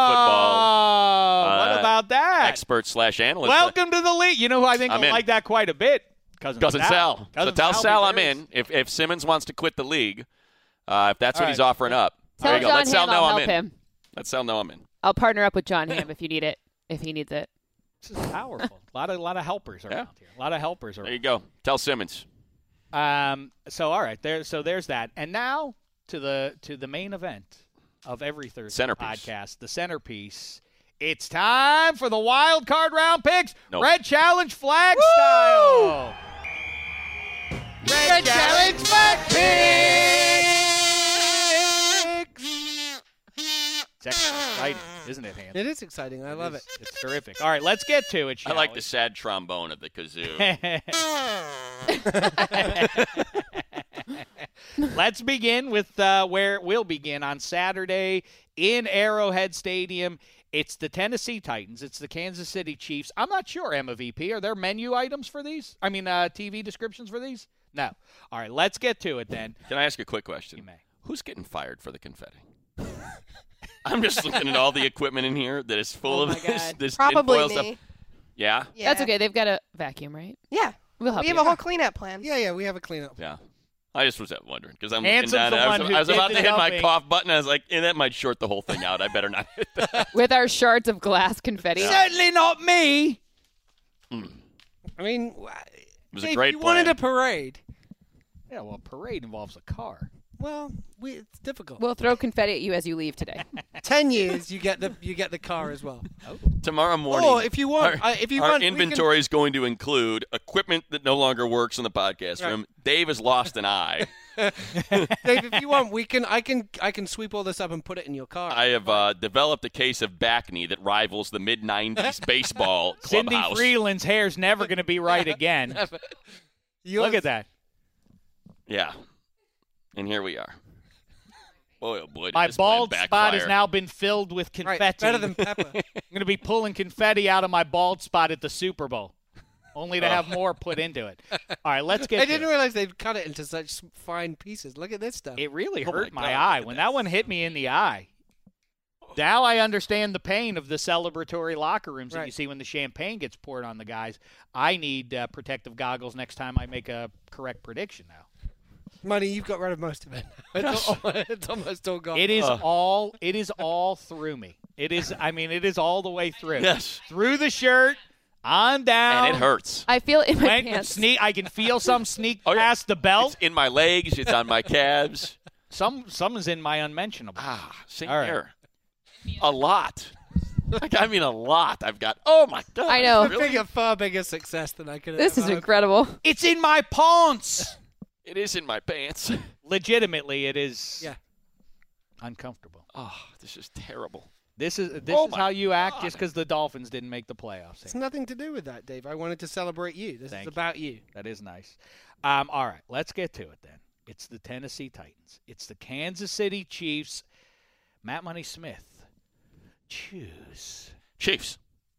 football what uh, about that? expert slash analyst, Welcome to the league. You know who I think I'm will in. like that quite a bit? Cousin, Cousin Sal. So Cousin tell Sal I'm deserves- in. If if Simmons wants to quit the league, uh, if that's All what he's right. offering up, tell there you go. John Let Sal Hamm know I'll I'm help in. him. Let Sal know I'm in. I'll partner up with John Hamm if you need it. If he needs it. This is powerful. a lot of lot of helpers around Yeah. here. A lot of helpers There around. you go. Tell Simmons. Um, so all right, there. So there's that, and now to the to the main event of every Thursday Centerpiece. podcast, the centerpiece. It's time for the wild card round picks. Nope. Red Challenge flag style. Red, Red Challenge flag picks. It's exciting, isn't it, Hans? It is exciting. I love it. It's terrific. All right, let's get to it. I Shall like we? the sad trombone of the kazoo. Let's begin with uh, where we'll begin on Saturday in Arrowhead Stadium. It's the Tennessee Titans. It's the Kansas City Chiefs. I'm not sure, Emma V P. Are there menu items for these? I mean, uh, T V descriptions for these? No. All right, let's get to it then. Can I ask a quick question? You may. Who's getting fired for the confetti? I'm just looking at all the equipment in here that is full Oh of my this, God. this Probably tinfoil me. stuff. Yeah? Yeah. That's okay. They've got a vacuum, right? Yeah. We'll help We you. have a whole cleanup plan. Yeah, yeah, we have a cleanup. Yeah. I just was wondering because I'm Hanson's looking down. the and I one was, who I was about ended to hit up my being- cough button. I was like, eh, that might short the whole thing out. I better not hit that. With our shards of glass confetti. Certainly not me. I mean, w- It was a Dave, great you plan. wanted a parade. Yeah, well, a parade involves a car. Well, we, it's difficult. We'll throw confetti at you as you leave today. Ten years, you get the you get the car as well. Tomorrow morning. Or if you want, our, uh, if you our want, we can- inventory is going to include equipment that no longer works in the podcast Right. room. Dave has lost an eye. Dave, if you want, we can. I can. I can sweep all this up and put it in your car. I have uh, developed a case of back knee that rivals the mid nineties baseball Cindy clubhouse. Freeland's hair's never going to be right again. Yours- Look at that. Yeah. And here we are. Boy, oh boy, did My this plan bald spot backfire. has now been filled with Right, confetti. better than pepper. I'm going to be pulling confetti out of my bald spot at the Super Bowl, only to have more put into it. All right, let's get I to didn't it. realize they'd cut it into such fine pieces. Look at this stuff. It really Oh my hurt my, God, eye. look at When that. that one hit me in the eye, now I understand the pain of the celebratory locker rooms that you Right. see when the champagne gets poured on the guys. I need uh, protective goggles next time I make a correct prediction now. Money, you've got rid of most of it. It's, all, it's almost all gone. It is Uh. all it is all through me. It is I mean it is all the way through. Yes. Through the shirt, on down. And it hurts. I feel it in my Went pants. sneak I can feel some sneak Oh, yeah. past the belt. It's in my legs. It's on my calves. Some some is in my unmentionable. Ah, same All right. here. A lot. Like, I mean, a lot. I've got. Oh my God. I know. a Really? bigger, far bigger success than I could have This is ever hoped. incredible. It's in my pants. It is in my pants. Legitimately, it is Yeah. uncomfortable. Oh, this is terrible. This is this Oh is my how you act God. just because the Dolphins didn't make the playoffs. It's nothing to do with that, Dave. I wanted to celebrate you. This Thank is you. about you. That is nice. Um, all right, let's get to it then. It's the Tennessee Titans. It's the Kansas City Chiefs. Matt Money Smith. Choose. Chiefs.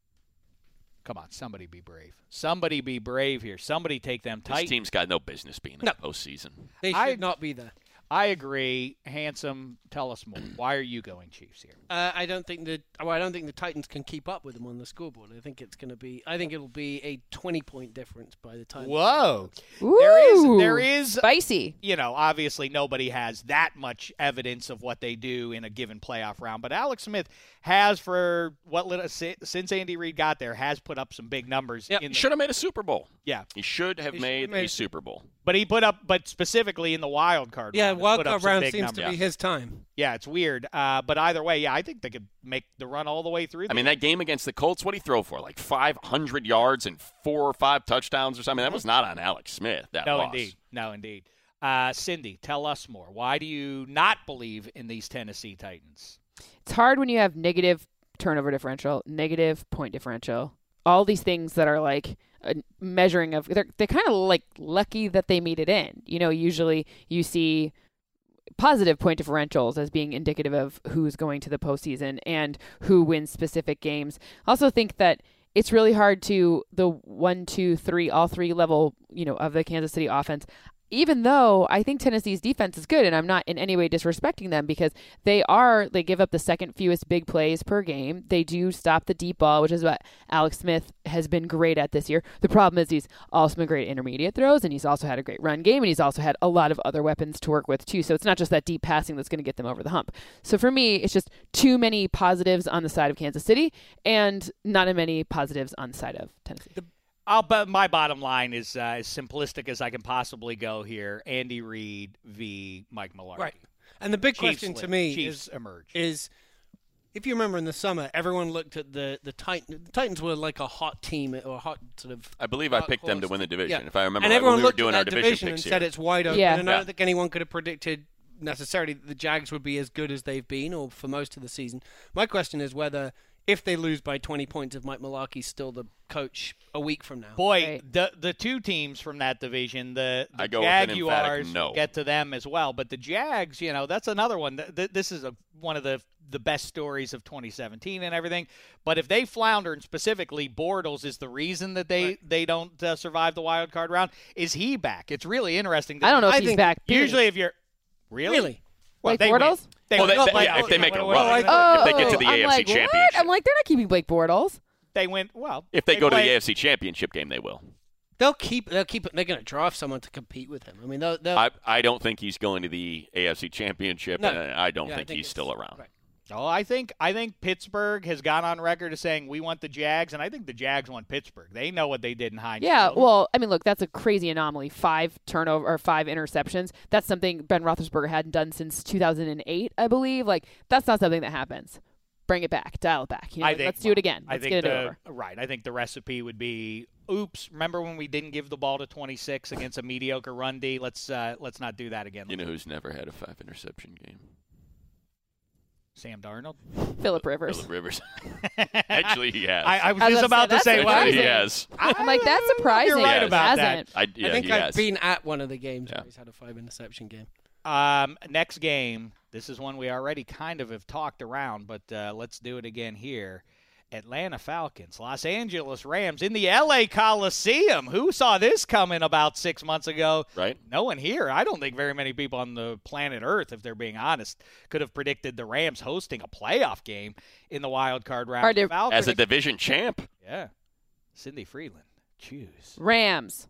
Come on, somebody be brave. Somebody be brave here. Somebody take them This tight. team's got no business being in No. the postseason. They should I- not be there. I agree. Handsome, tell us more. Why are you going Chiefs here? Uh, I don't think the well, I don't think the Titans can keep up with them on the scoreboard. I think it's going to be. I think it'll be a twenty-point difference by the time. Whoa. There is Ooh, there is spicy. you know, obviously nobody has that much evidence of what they do in a given playoff round, but Alex Smith has, for what little si- since Andy Reid got there, has put up some big numbers. Yep. In He the, should have made a Super Bowl. yeah, He should have He should made, have made- a Super Bowl. but he put up, but specifically in the wild card. Yeah, round, has wild put up card some round big seems numbers. to be his time. Yeah, it's weird, uh, but either way, yeah, I think they could make the run all the way through. I mean, that game against the Colts, what did he throw for? Like five hundred yards and four or five touchdowns or something? That was not on Alex Smith, that no, loss. indeed, no, indeed. Uh, Cindy, tell us more. Why do you not believe in these Tennessee Titans? It's hard when you have negative turnover differential, negative point differential, all these things that are like a measuring of. They're they're kind of like lucky that they made it in. You know, usually you see positive point differentials as being indicative of who's going to the postseason and who wins specific games. I also think that it's really hard to the one, two, three, all three level, you know, of the Kansas City offense. Even though I think Tennessee's defense is good, and I'm not in any way disrespecting them because they are, they give up the second fewest big plays per game. They do stop the deep ball, which is what Alex Smith has been great at this year. The problem is he's also been great at intermediate throws, and he's also had a great run game, and he's also had a lot of other weapons to work with too. So it's not just that deep passing that's going to get them over the hump. So for me, it's just too many positives on the side of Kansas City and not as many positives on the side of Tennessee. The I'll bet my bottom line is uh, as simplistic as I can possibly go here. Andy Reid v. Mike Mularkey. Right. And the big Chiefs question win. to me Chiefs is, emerge. is if you remember in the summer, everyone looked at the the Titans. The Titans were like a hot team or a hot sort of. I believe I dark picked them to horse. win the division, Yeah. if I remember and right, everyone when we were looked doing at our that division division picks and said here. it's wide open. Yeah. And I Yeah. don't think anyone could have predicted necessarily that the Jags would be as good as they've been, or for most of the season. My question is whether, if they lose by twenty points, if Mike Mularkey's still the coach a week from now. Boy, Right. the the two teams from that division, the, the I go with an Jaguars, emphatic no. we'll get to them as well. But the Jags, you know, that's another one. Th- th- this is a, one of the the best stories of twenty seventeen and everything. But if they flounder, and specifically Bortles is the reason that they, Right. they don't uh, survive the wild card round, is he back? It's really interesting. I don't know if I he's think back. period. Usually if you're – Really? Really? Well, Blake they win. Bortles? They Well, win. they- they- Like, yeah, if they make a what- run. what- Oh, If they get to the I'm A F C like, what? Championship. I'm like, they're not keeping Blake Bortles. They win. Well, If they, they go to play- the A F C Championship game, they will. They'll keep. They'll keep. They're going to draft someone to compete with him. I mean, they'll. they'll I, I don't think he's going to the A F C Championship, No. and I don't yeah, I think, he's it's- still around. right. Oh, I think I think Pittsburgh has gone on record as saying we want the Jags, and I think the Jags want Pittsburgh. They know what they did in Heinz Yeah, Field. well, I mean, look, that's a crazy anomaly. Five turnover or five interceptions. That's something Ben Roethlisberger hadn't done since two thousand eight, I believe. Like, that's not something that happens. Bring it back, dial it back. You know, I think, let's do it again. I Let's think get it the, over. Right. I think the recipe would be, oops, remember when we didn't give the ball to twenty-six against a mediocre run D? Let's uh, let's not do that again. You know who's never had a five interception game? Sam Darnold? Phillip Rivers. Phillip Rivers. Actually, he has. I, I was I was just gonna about say, to say, that's well, Actually, he surprising. has. I'm like, that's surprising. You're right Yes. about Hasn't. that. I, yeah, I think he I've has. been at one of the games Yeah. where he's had a five interception game. Um, next game, this is one we already kind of have talked around, but uh, let's do it again here. Atlanta Falcons, Los Angeles Rams in the L A Coliseum. Who saw this coming about six months ago? Right? No one here. I don't think very many people on the planet Earth, if they're being honest, could have predicted the Rams hosting a playoff game in the wild card round. Hard to- Falcons, As a division champ. yeah. Cindy Freeland, choose. Rams.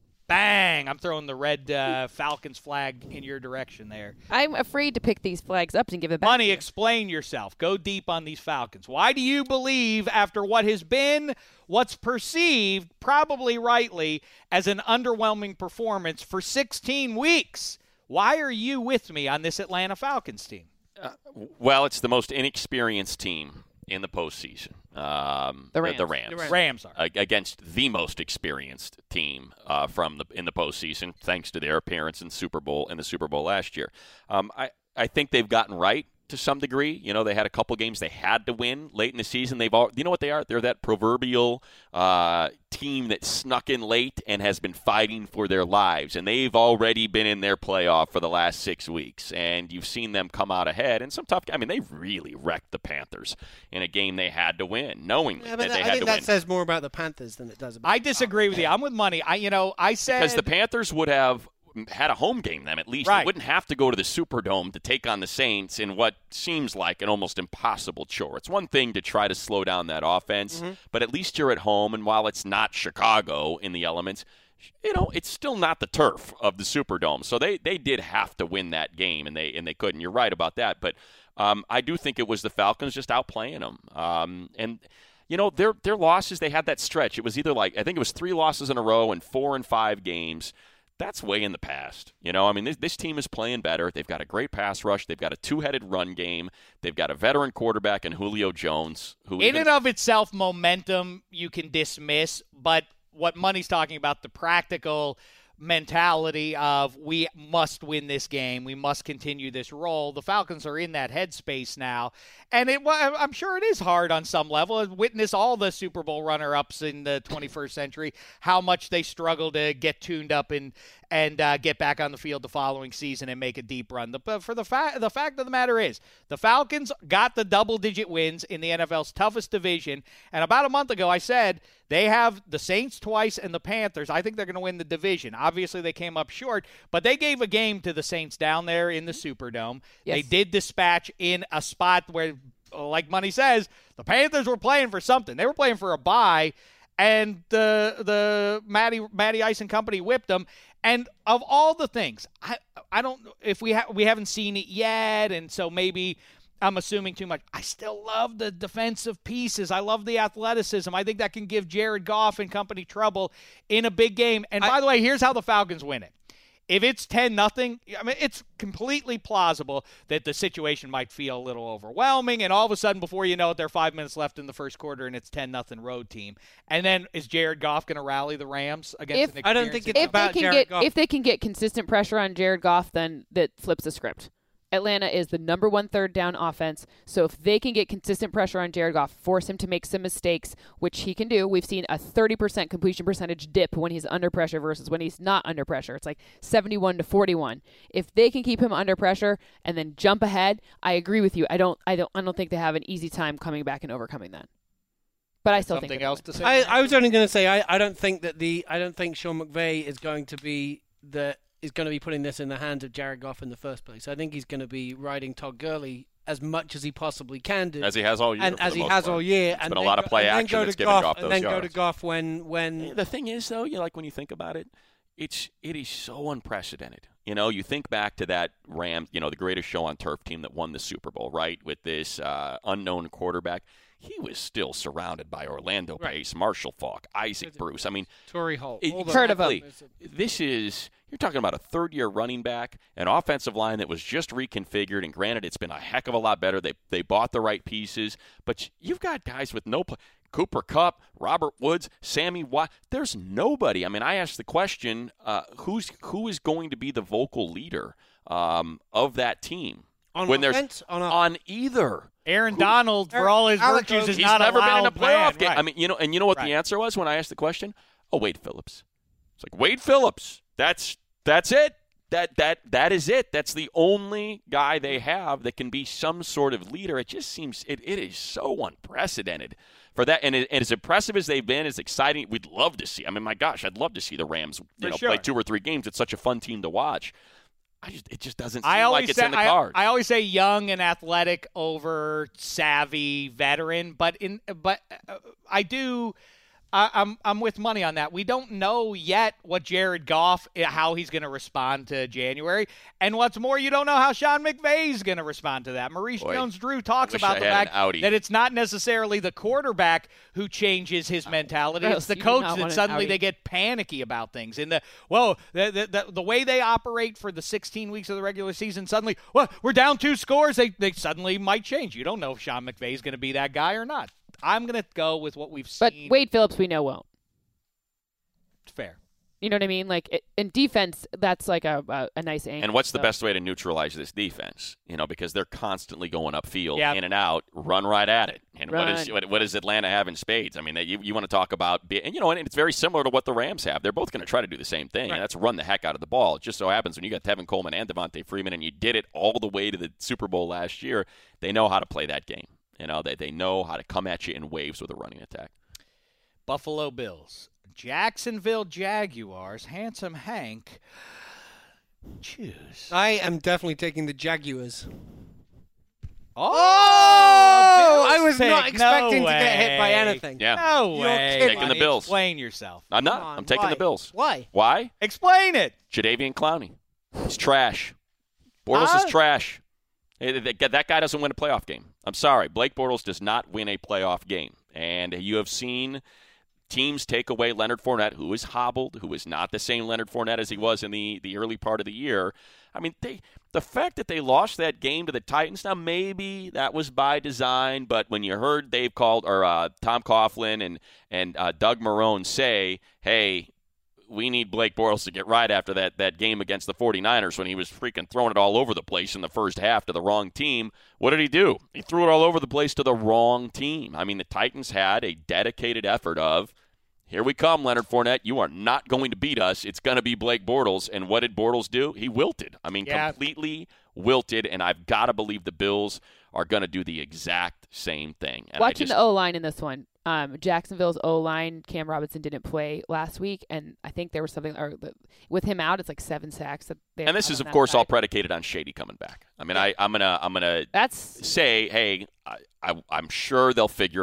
Bang! I'm throwing the red uh, Falcons flag in your direction there. I'm afraid to pick these flags up and give it back. Money, to you. explain yourself. Go deep on these Falcons. Why do you believe, after what has been, what's perceived, probably rightly, as an underwhelming performance for sixteen weeks, why are you with me on this Atlanta Falcons team? Well, it's the most inexperienced team in the postseason. Um, The The Rams. Rams. The Rams. Rams are. A- against the most experienced team uh, from the in the postseason, thanks to their appearance in Super Bowl in the Super Bowl last year. Um, I I think they've gotten right to some degree. You know, they had a couple games they had to win late in the season. They've all, you know what they are? They're that proverbial uh, team that snuck in late and has been fighting for their lives. And they've already been in their playoff for the last six weeks. And you've seen them come out ahead. And some tough, I mean, they really wrecked the Panthers in a game they had to win, knowing Yeah, that but they I had think to that win. says more about the Panthers than it does about. I disagree with you. I'm with Money. I, you know, I said Because the Panthers would have had a home game them at least. Right. They wouldn't have to go to the Superdome to take on the Saints in what seems like an almost impossible chore. It's one thing to try to slow down that offense, Mm-hmm. but at least you're at home, and while it's not Chicago in the elements, you know, it's still not the turf of the Superdome. So they, they did have to win that game, and they and they couldn't. You're right about that. But um, I do think it was the Falcons just outplaying them. Um, and you know, their their losses, they had that stretch. It was either like, I think it was three losses in a row and four and five games. That's way in the past. You know, I mean, this, this team is playing better. They've got a great pass rush. They've got a two-headed run game. They've got a veteran quarterback in Julio Jones. Who in even, and of itself, momentum you can dismiss, but what Money's talking about, the practical mentality of we must win this game, we must continue this role. The Falcons are in that headspace now, and it I'm sure it is hard on some level. Witness all the Super Bowl runner-ups in the twenty-first century, how much they struggle to get tuned up and and uh, get back on the field the following season and make a deep run. The, for the fact the fact of the matter is, the Falcons got the double-digit wins in the N F L's toughest division, and about a month ago I said they have the Saints twice and the Panthers. I think they're going to win the division. Obviously, they came up short, but they gave a game to the Saints down there in the Superdome. Yes. They did dispatch in a spot where, like Money says, the Panthers were playing for something. They were playing for a bye, and the the Matty Matty Ice and company whipped them. And of all the things, I I don't if we ha- we haven't seen it yet, and so maybe I'm assuming too much. I still love the defensive pieces. I love the athleticism. I think that can give Jared Goff and company trouble in a big game. And by I, the way, here's how the Falcons win it. If it's ten nothing, I mean, it's completely plausible that the situation might feel a little overwhelming, and all of a sudden, before you know it, there are five minutes left in the first quarter, and it's ten nothing road team. And then is Jared Goff going to rally the Rams against If- an I don't think it's experienced- If about they can Jared get Goff. if they can get consistent pressure on Jared Goff, then that flips the script. Atlanta is the number one third down offense. So if they can get consistent pressure on Jared Goff, force him to make some mistakes, which he can do. We've seen a thirty percent completion percentage dip when he's under pressure versus when he's not under pressure. It's like seventy-one to forty-one. If they can keep him under pressure and then jump ahead, I agree with you. I don't I don't I don't think they have an easy time coming back and overcoming that. But I still Something think they're else gonna to say? I, I was only going to say I, I don't think that the I don't think Sean McVay is going to be the is going to be putting this in the hands of Jared Goff in the first place. I think he's going to be riding Todd Gurley as much as he possibly can do, As he has all year. and for as the he most has part. all year. It's and been a then lot go- of play and then action go that's to given Goff, Goff and those then go yards. to Goff when when The thing is, though, you like when you think about it, it's it is so unprecedented. You know, you think back to that Rams, you know, the greatest show on turf team that won the Super Bowl, right? With this uh, unknown quarterback, he was still surrounded by Orlando Right. Pace, Marshall Faulk, Isaac Bruce. I mean, Torrey Holt. it- all those- Heard of him. exactly. This is you're talking about a third-year running back, an offensive line that was just reconfigured. And granted, it's been a heck of a lot better. They they bought the right pieces, but you've got guys with no. Play. Cooper Kupp, Robert Woods, Sammy Watt. There's nobody. I mean, I asked the question: uh, Who's who is going to be the vocal leader um, of that team On when there's offense? On off- on either? Aaron Donald, for Eric- all his Alec virtues, Oates, is He's not never a been in a loud playoff man. game. Right. I mean, you know, and you know what Right. the answer was when I asked the question? Oh, Wade Phillips. It's like Wade Phillips. That's that's it. That that that is it. That's the only guy they have that can be some sort of leader. It just seems it, it is so unprecedented for that. And, it, and as impressive as they've been, as exciting, we'd love to see. I mean, my gosh, I'd love to see the Rams, you For know, sure. play two or three games. It's such a fun team to watch. I just it just doesn't seem I always like it's say, in the I, cards. I always say young and athletic over savvy veteran, but in but uh, I do. I, I'm I'm with money on that. We don't know yet what Jared Goff, how he's going to respond to January, and what's more, you don't know how Sean McVay's going to respond to that. Maurice Boy, Jones-Drew talks I wish about I the had an fact Audi. that it's not necessarily the quarterback who changes his mentality; Gross. it's the You do coach not that want an suddenly Audi. they get panicky about things. And the well, the, the the the way they operate for the sixteen weeks of the regular season, suddenly, well, we're down two scores. They they suddenly might change. You don't know if Sean McVay is going to be that guy or not. I'm going to go with what we've But seen. Wade Phillips, we know won't. Fair. You know what I mean? Like it, in defense, that's like a a, a nice angle. And what's the so. best way to neutralize this defense? You know, because they're constantly going upfield, Yeah. in and out, run right at it. And what is Run. what, what does Atlanta have in spades? I mean, they, you, you want to talk about, be- and you know, and it's very similar to what the Rams have. They're both going to try to do the same thing, Right. and that's run the heck out of the ball. It just so happens when you got Tevin Coleman and Devontae Freeman, and you did it all the way to the Super Bowl last year, they know how to play that game. You know, they they know how to come at you in waves with a running attack. Buffalo Bills, Jacksonville Jaguars, Handsome Hank. Choose. I am definitely taking the Jaguars. Oh, I Bills was not pick. expecting No to get hit by way. anything. Yeah, No You're way. kidding Taking the me. Bills. Explain yourself. I'm not. Come on, I'm taking why? the Bills. Why? Why? Explain it. Jadeveon Clowney. He's trash. Bortles Huh? is trash. Eh, That that guy doesn't win a playoff game. I'm sorry. Blake Bortles does not win a playoff game. And you have seen teams take away Leonard Fournette, who is hobbled, who is not the same Leonard Fournette as he was in the, the early part of the year. I mean, they, the fact that they lost that game to the Titans, now maybe that was by design, but when you heard Dave called or uh, Tom Coughlin and and uh, Doug Marrone say, hey, we need Blake Bortles to get right after that, that game against the 49ers when he was freaking throwing it all over the place in the first half to the wrong team. What did he do? He threw it all over the place to the wrong team. I mean, the Titans had a dedicated effort of, here we come, Leonard Fournette. You are not going to beat us. It's going to be Blake Bortles. And what did Bortles do? He wilted. I mean, Yeah. completely wilted. And I've got to believe the Bills are going to do the exact same thing. And I Watching just, the O line in this one, um, Jacksonville's O line, Cam Robinson didn't play last week, and I think there was something, or the, with him out, it's like seven sacks. That they and this had is, on of that course, all side. predicated on Shady coming back. I mean, I, I'm gonna, I'm gonna That's say, hey, I, I, I'm sure they'll figure it out.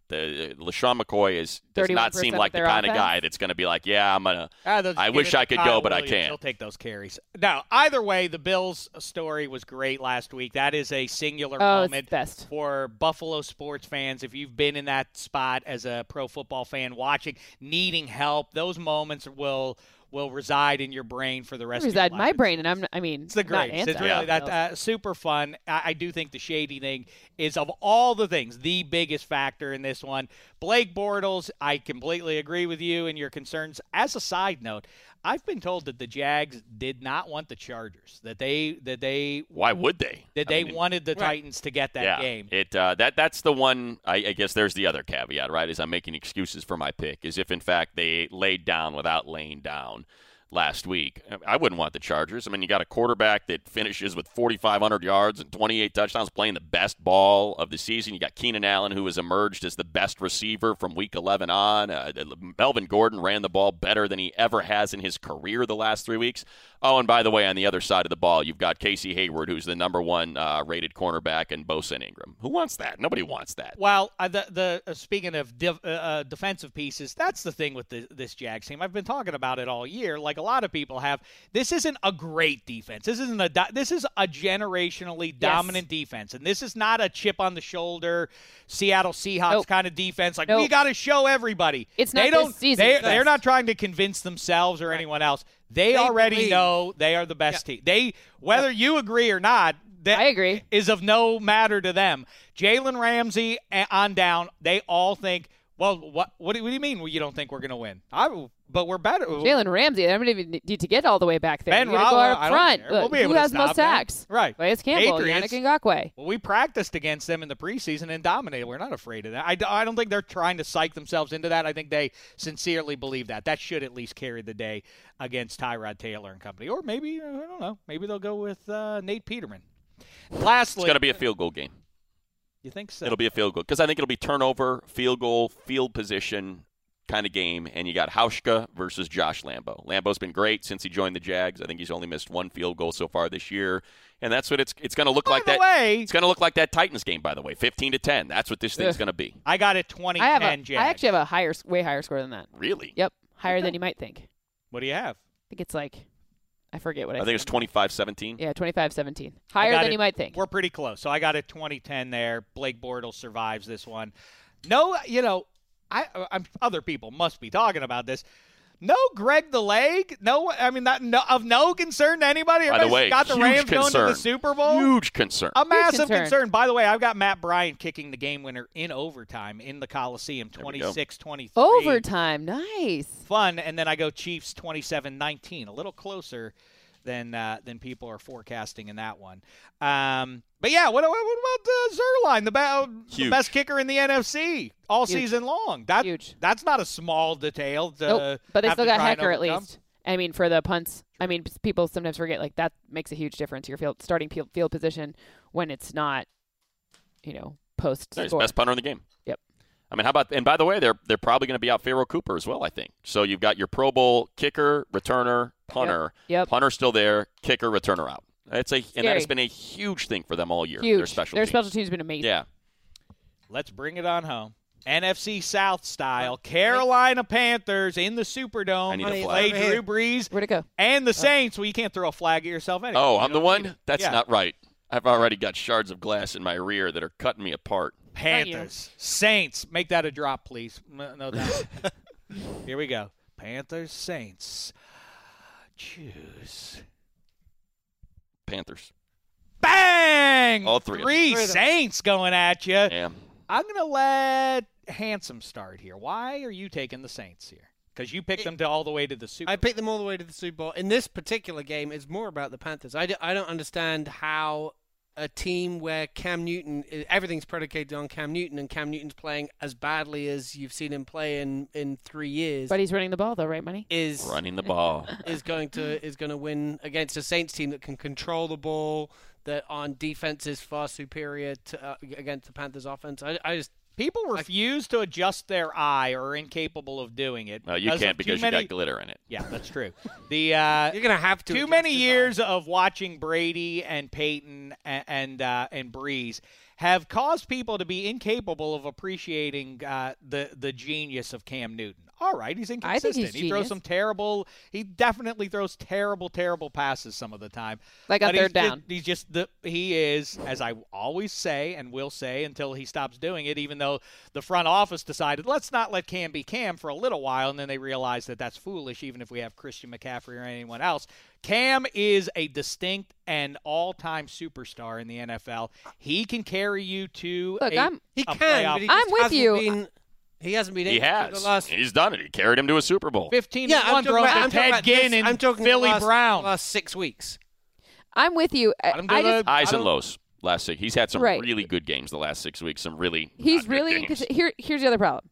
The LeSean McCoy is does not seem thirty-one percent like of the their kind of offense? guy that's going to be like, yeah, I'm gonna. Ah, they'll just I give wish it to I could Kyle go, but I Williams. can't. He'll take those carries. Now, either way, the Bills story was great last week. That is a singular Oh, it's moment best. for Buffalo sports fans. If you've been in that spot as a pro football fan, watching, needing help, those moments will will reside in your brain for the rest of your reside life. in my brain, and I'm. I mean, It's the not greatest. It's anti- really that uh, super fun. I, I do think the shady thing is, of all the things, the biggest factor in this one. Blake Bortles, I completely agree with you and your concerns. As a side note, I've been told that the Jags did not want the Chargers. That they that they Why would they? that I they mean, wanted the Titans to get that yeah, game. It uh, that that's the one. I, I guess there's the other caveat, right? Is I'm making excuses for my pick. Is if in fact they laid down without laying down last week. I wouldn't want the Chargers. I mean, you got a quarterback that finishes with forty-five hundred yards and twenty-eight touchdowns, playing the best ball of the season. You got Keenan Allen, who has emerged as the best receiver from week eleven on. Uh, Melvin Gordon ran the ball better than he ever has in his career the last three weeks. Oh, and by the way, on the other side of the ball, you've got Casey Hayward, who's the number one uh, rated cornerback, and Bosa and Ingram. Who wants that? Nobody wants that. Well, uh, the the uh, speaking of div, uh, uh, defensive pieces, that's the thing with the, this Jags team. I've been talking about it all year, like a lot of people have. This isn't a great defense. This isn't a do- this is a generationally dominant defense, and this is not a chip on the shoulder Seattle Seahawks Nope. kind of defense. Like Nope. we got to show everybody. It's they not this don't. season. They, It's they're best. not trying to convince themselves or anyone else. They, They already believe. know they are the best team. They whether you agree or not. That I agree. is of no matter to them. Jalen Ramsey a- on down, they all think, well, what what do, what do you mean well, you don't think we're going to win? I, but we're better. Jalen Ramsey. I don't even need to get all the way back there. Ben You're gonna go Roethlisberger, up I don't front. care. We'll Look, be able who to has stop most them. sacks? Right. Lance Campbell, Patriots. Yannick Ngakoue. Well, we practiced against them in the preseason and dominated. We're not afraid of that. I, I don't think they're trying to psych themselves into that. I think they sincerely believe that. That should at least carry the day against Tyrod Taylor and company. Or maybe, I don't know, maybe they'll go with uh, Nate Peterman. Lastly, It's going to be a field goal game. you think so? It'll be a field goal because I think it'll be turnover, field goal, field position kind of game. And you got Hauschka versus Josh Lambo. Lambo's been great since he joined the Jags. I think he's only missed one field goal so far this year, and that's what it's it's going to look By like. the that way- it's going to look like that Titans game. By the way, fifteen to ten. That's what this thing's Ugh. going to be. I got it twenty I have ten, a. Jags. I actually have a higher, way higher score than that. Really? Yep, higher than you might think. What do you have? I think it's like, I forget what I. I think it's said. twenty-five seventeen. Yeah, twenty-five seventeen. I Higher got than it- you might think. We're pretty close. So I got it twenty ten there. Blake Bortles survives this one. No, you know, I, I'm, other people must be talking about this. No Greg the Leg. No, I mean, that no, of no concern to anybody. By the Everybody's way, got the huge Rams going to concern. the Super Bowl. Huge concern. A massive concern. concern. By the way, I've got Matt Bryant kicking the game winner in overtime in the Coliseum, There we go. twenty-six twenty-three. Overtime, nice. Fun, and then I go Chiefs twenty-seven nineteen, a little closer than uh, than people are forecasting in that one. Um, but yeah, what, what, what about uh, Zerline, the, be- the Huge. best kicker in the N F C all Huge. season long? That Huge. That's not a small detail. To Nope, but they have still to got try and Hecker at overcome. least. I mean, for the punts. I mean, people sometimes forget like that makes a huge difference. Your field starting field, field position when it's not, you know, post He's the score. best punter in the game. Yep. I mean, how about? And by the way, they're they're probably going to be out Pharaoh Cooper as well. I think so. You've got your Pro Bowl kicker, returner, punter. Yep. Punter still there, kicker, returner out. It's a and that Scary. has been a huge thing for them all year. Huge. Their special Their teams. special teams has been amazing. Yeah. Let's bring it on home. N F C South style. Carolina Panthers in the Superdome. I need a Play flag. Over here. Drew Brees Where'd it go? and the Saints. Well, you can't throw a flag at yourself anyway. Oh, You I'm the don't need one. it. That's Yeah. not right. I've already got shards of glass in my rear that are cutting me apart. Panthers, Saints. Make that a drop, please. No, no doubt. Here we go. Panthers, Saints. Choose. Panthers. Bang! All three of Three them. Saints going at you. Yeah. I'm going to let Handsome start here. Why are you taking the Saints here? Because you picked them to all the way to the Super I picked them all the way to the Super Bowl. In this particular game, it's more about the Panthers. I, do, I don't understand how a team where Cam Newton, everything's predicated on Cam Newton, and Cam Newton's playing as badly as you've seen him play in, in three years, But he's running the ball though, right, Money? is Running the ball. is going to is going to win against a Saints team that can control the ball, that on defense is far superior to uh, against the Panthers offense. I, I just People refuse to adjust their eye or are incapable of doing it. No, you because can't of too because you many- got glitter in it. Yeah, that's true. The uh, you're going to have to too adjust many his eye. years of watching Brady and Peyton and and, uh, and Breeze have caused people to be incapable of appreciating uh, the the genius of Cam Newton. All right, he's inconsistent. I think he's he throws genius. some terrible. He definitely throws terrible, terrible passes some of the time. Like on But he's third down. Just, he's just the he is, as I always say and will say until he stops doing it. Even though the front office decided let's not let Cam be Cam for a little while, and then they realized that that's foolish. Even if we have Christian McCaffrey or anyone else, Cam is a distinct and all-time superstar in the N F L. He can carry you to Look, a, I'm- He a can, playoff. but he I'm just with hasn't you. Been, he hasn't been He able to has. the last. He's done it. He carried him to a Super Bowl. fifteen Yeah, to I'm one talking thrown about, to I'm talking Ted about Ginn this, and I'm talking Philly the last, Brown. last six weeks. I'm with you. I, Let him do I the- just, Highs I and don't- lows. Last six. He's had some Right. really good games the last six weeks. Some really he's not good really games. cause here. Here's the other problem.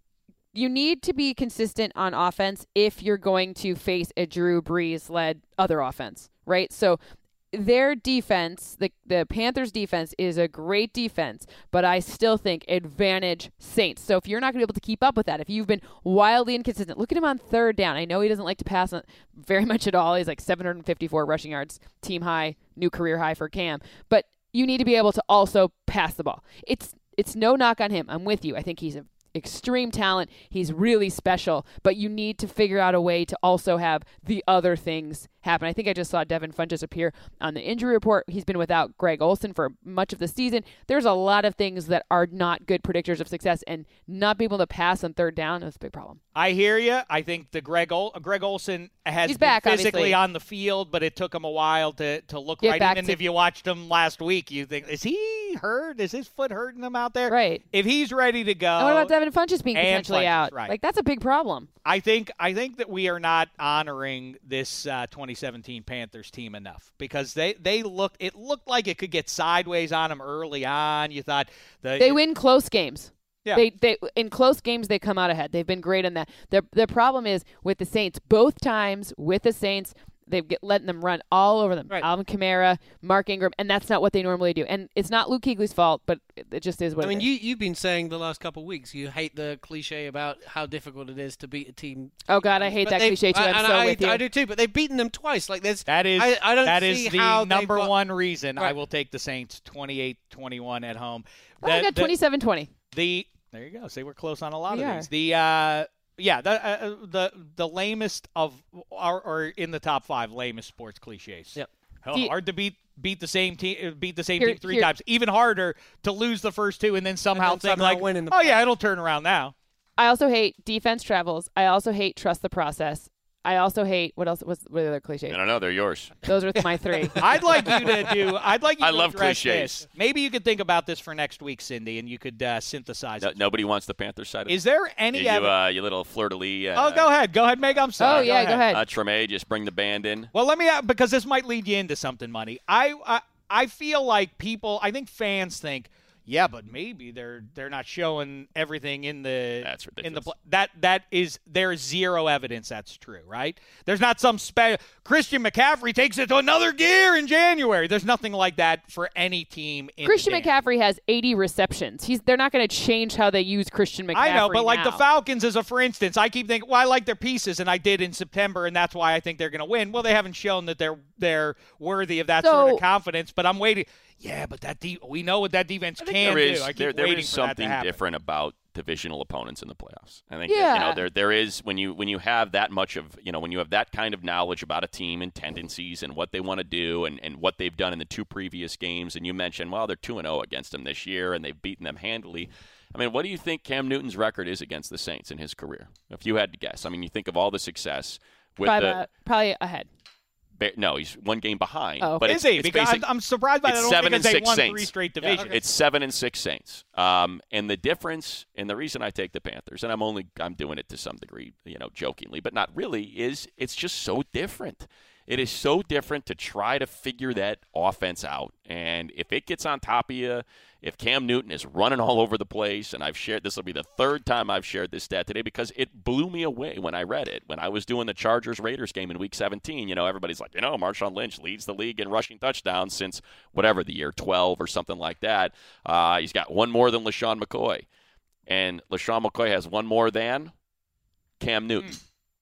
You need to be consistent on offense if you're going to face a Drew Brees-led other offense, right? So their defense, the the Panthers' defense, is a great defense, but I still think advantage Saints. So if you're not going to be able to keep up with that, if you've been wildly inconsistent, look at him on third down. I know he doesn't like to pass on very much at all. He's like seven hundred fifty-four rushing yards, team high, new career high for Cam. But you need to be able to also pass the ball. It's it's no knock on him. I'm with you. I think he's a extreme talent. He's really special, but you need to figure out a way to also have the other things happen. I think I just saw Devin Funchess appear on the injury report. He's been without Greg Olsen for much of the season. There's a lot of things that are not good predictors of success, and not being able to pass on third down is a big problem. I hear you. I think the Greg Ol- Greg Olsen has He's been back, physically obviously. on the field, but it took him a while to, to look Get right. back Even to- if you watched him last week, you think, is he hurt? Is his foot hurting him out there? Right. If he's ready to go, And what about Devin Funchess being and potentially Funchess, out? right. Like, that's a big problem. I think I think that we are not honoring this uh, twenty seventeen Panthers team enough because they they look it looked like it could get sideways on them early on. You thought the They win close games. Yeah. They they in close games they come out ahead. They've been great in that. The the problem is with the Saints. Both times with the Saints, they've get, letting them run all over them. Right. Alvin Kamara, Mark Ingram, and that's not what they normally do. And it's not Luke Kuechly's fault, but it, it just is what I it mean, is. you you've been saying the last couple of weeks you hate the cliche about how difficult it is to beat a team. Oh God, I hate But that they've- cliche too. I'm and so I, with you. I do too, but they've beaten them twice. Like there's That is I, I don't that see is the how they've number got- one reason I Right. will take the Saints twenty-eight twenty-one at home. Oh, I The- got the- twenty-seven twenty. The there you go. See, we're close on a lot We of are. these. The uh, yeah, the uh, the the lamest of or, or in the top five lamest sports cliches. Yep. Oh, Do you- hard to beat beat the same team beat the same Here- team three here- times. Even harder to lose the first two and then somehow then think somehow like, win in the oh yeah, it'll turn around now. I also hate defense travels. I also hate trust the process. I also hate what else? What's what other cliches? I don't know. They're yours. Those are my three. I'd like you to do. I'd like you I to love address cliches. this. Maybe you could think about this for next week, Cindy, and you could uh, synthesize No, it. nobody wants the Panthers side of Is there any? it. You, ev- uh, you little fleur-de-lis. Uh, oh, go ahead. Go ahead, Meg. I'm sorry. Oh yeah, go ahead. Uh, Treme, just bring the band in. Well, let me uh, because this might lead you into something, Money. I, I I feel like people. I think fans think, yeah, but maybe they're they're not showing everything in the That's in the ridiculous. pl- that that is there is zero evidence that's true, right? There's not some spe- Christian McCaffrey takes it to another gear in January. There's nothing like that for any team. In Christian the game. McCaffrey has eighty receptions. He's they're not going to change how they use Christian McCaffrey. I know, but like the now. Falcons, as a for instance, I keep thinking, well, I like their pieces, and I did in September, and that's why I think they're going to win. Well, they haven't shown that they're they're worthy of that sort So- of confidence, but I'm waiting. Yeah, but that de- we know what that defense I think can there is do. I keep there, there waiting is for that to something happen. different about divisional opponents in the playoffs. I think that, you Yeah. know there there is when you when you have that much of you know when you have that kind of knowledge about a team and tendencies and what they want to do and, and what they've done in the two previous games, and you mentioned well they're two and zero against them this year and they've beaten them handily. I mean, what do you think Cam Newton's record is against the Saints in his career? If you had to guess, I mean, you think of all the success with probably, the uh, probably ahead. Ba- No, he's one game behind. Oh. But Is it's, he? it's Because basic- I'm, I'm surprised by that. it's only seven because and they six won Saints. three straight Yeah, divisions. It's seven and six Saints. Um, and the difference, and the reason I take the Panthers, and I'm only I'm doing it to some degree, you know, jokingly, but not really, is it's just so different. It is so different to try to figure that offense out. And if it gets on top of you, if Cam Newton is running all over the place, and I've shared, this will be the third time I've shared this stat today because it blew me away when I read it. When I was doing the Chargers-Raiders game in Week seventeen, you know, everybody's like, you know, Marshawn Lynch leads the league in rushing touchdowns since whatever the year, twelve or something like that. Uh, he's got one more than LaShawn McCoy. And LaShawn McCoy has one more than Cam Newton.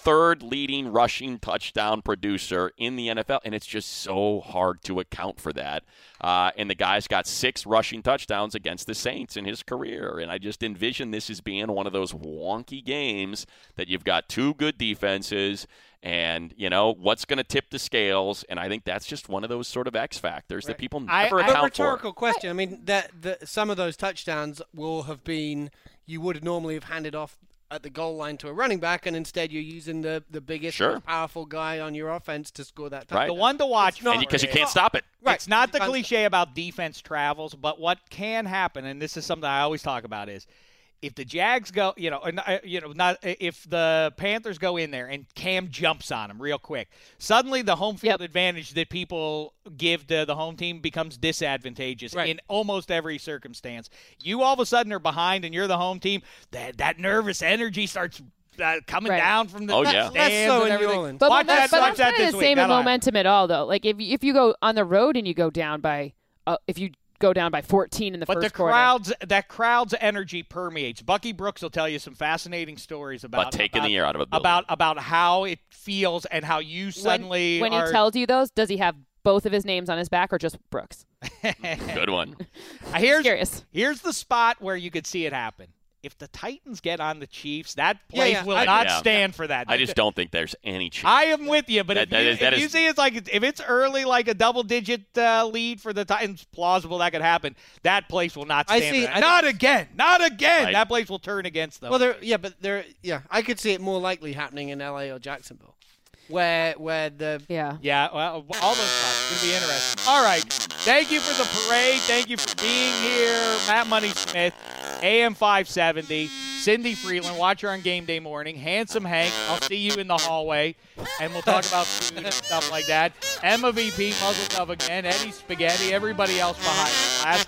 third leading rushing touchdown producer in the N F L, and it's just so hard to account for that. Uh, and the guy's got six rushing touchdowns against the Saints in his career, and I just envision this as being one of those wonky games that you've got two good defenses, and, you know, what's going to tip the scales, and I think that's just one of those sort of X factors right. that people I, never I, account but rhetorical for. question. I mean, that the, some of those touchdowns will have been you would normally have handed off at the goal line to a running back, and instead you're using the, the biggest, sure. most powerful guy on your offense to score that touchdown. Right. The one to watch. Because you can't stop it. Right. It's not the You can't cliche about defense travels, but what can happen, and this is something I always talk about, is if the Jags go, you know, uh, you know, not if the Panthers go in there and Cam jumps on them real quick, suddenly the home field Yep. advantage that people give to the home team becomes disadvantageous Right. in almost every circumstance. You all of a sudden are behind, and you're the home team. That that nervous energy starts uh, coming Right. down from the Oh, the yeah. stands Less so and in New everything. Orleans. But, Watch but, that, but watch that's that not this the week. same in That'll happen. momentum at all, though. Like if if you go on the road and you go down by, uh, if you go down by fourteen in the But first the quarter. crowd's that crowd's energy permeates. Bucky Brooks will tell you some fascinating stories about About taking about, the air out of a building. about about how it feels and how you suddenly when, when are. he tells you those, does he have both of his names on his back or just Brooks? Good one. here's Curious. here's the spot where you could see it happen. If the Titans get on the Chiefs, that Yeah, place yeah, will I- not Yeah. stand for that. I just don't think there's any chance. I am with you, but That- if, that you, is- that if you is- see it's like if it's early, like a double-digit uh, lead for the Titans, plausible that could happen. That place will not I stand. see- for that. I Not again, not again. Right. That place will turn against them. Well, there, yeah, but there, yeah, I could see it more likely happening in L A or Jacksonville, where where the Yeah. Yeah, well, all those spots. It's going to be interesting. All right. Thank you for the parade. Thank you for being here. Matt Money Smith, A M five seventy. Cindy Freeland, watch her on game day morning. Handsome Hank, I'll see you in the hallway, and we'll talk about food and stuff like that. Emma V P, Muzzle Dove again. Eddie Spaghetti, everybody else behind the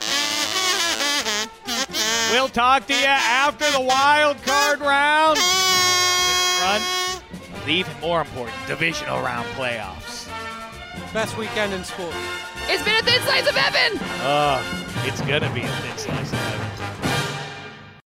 glass. We'll talk to you after the wild card round. Run. The even more important divisional round playoffs. best weekend in sports. It's been a thin slice of heaven. Oh, it's going to be a thin slice of heaven.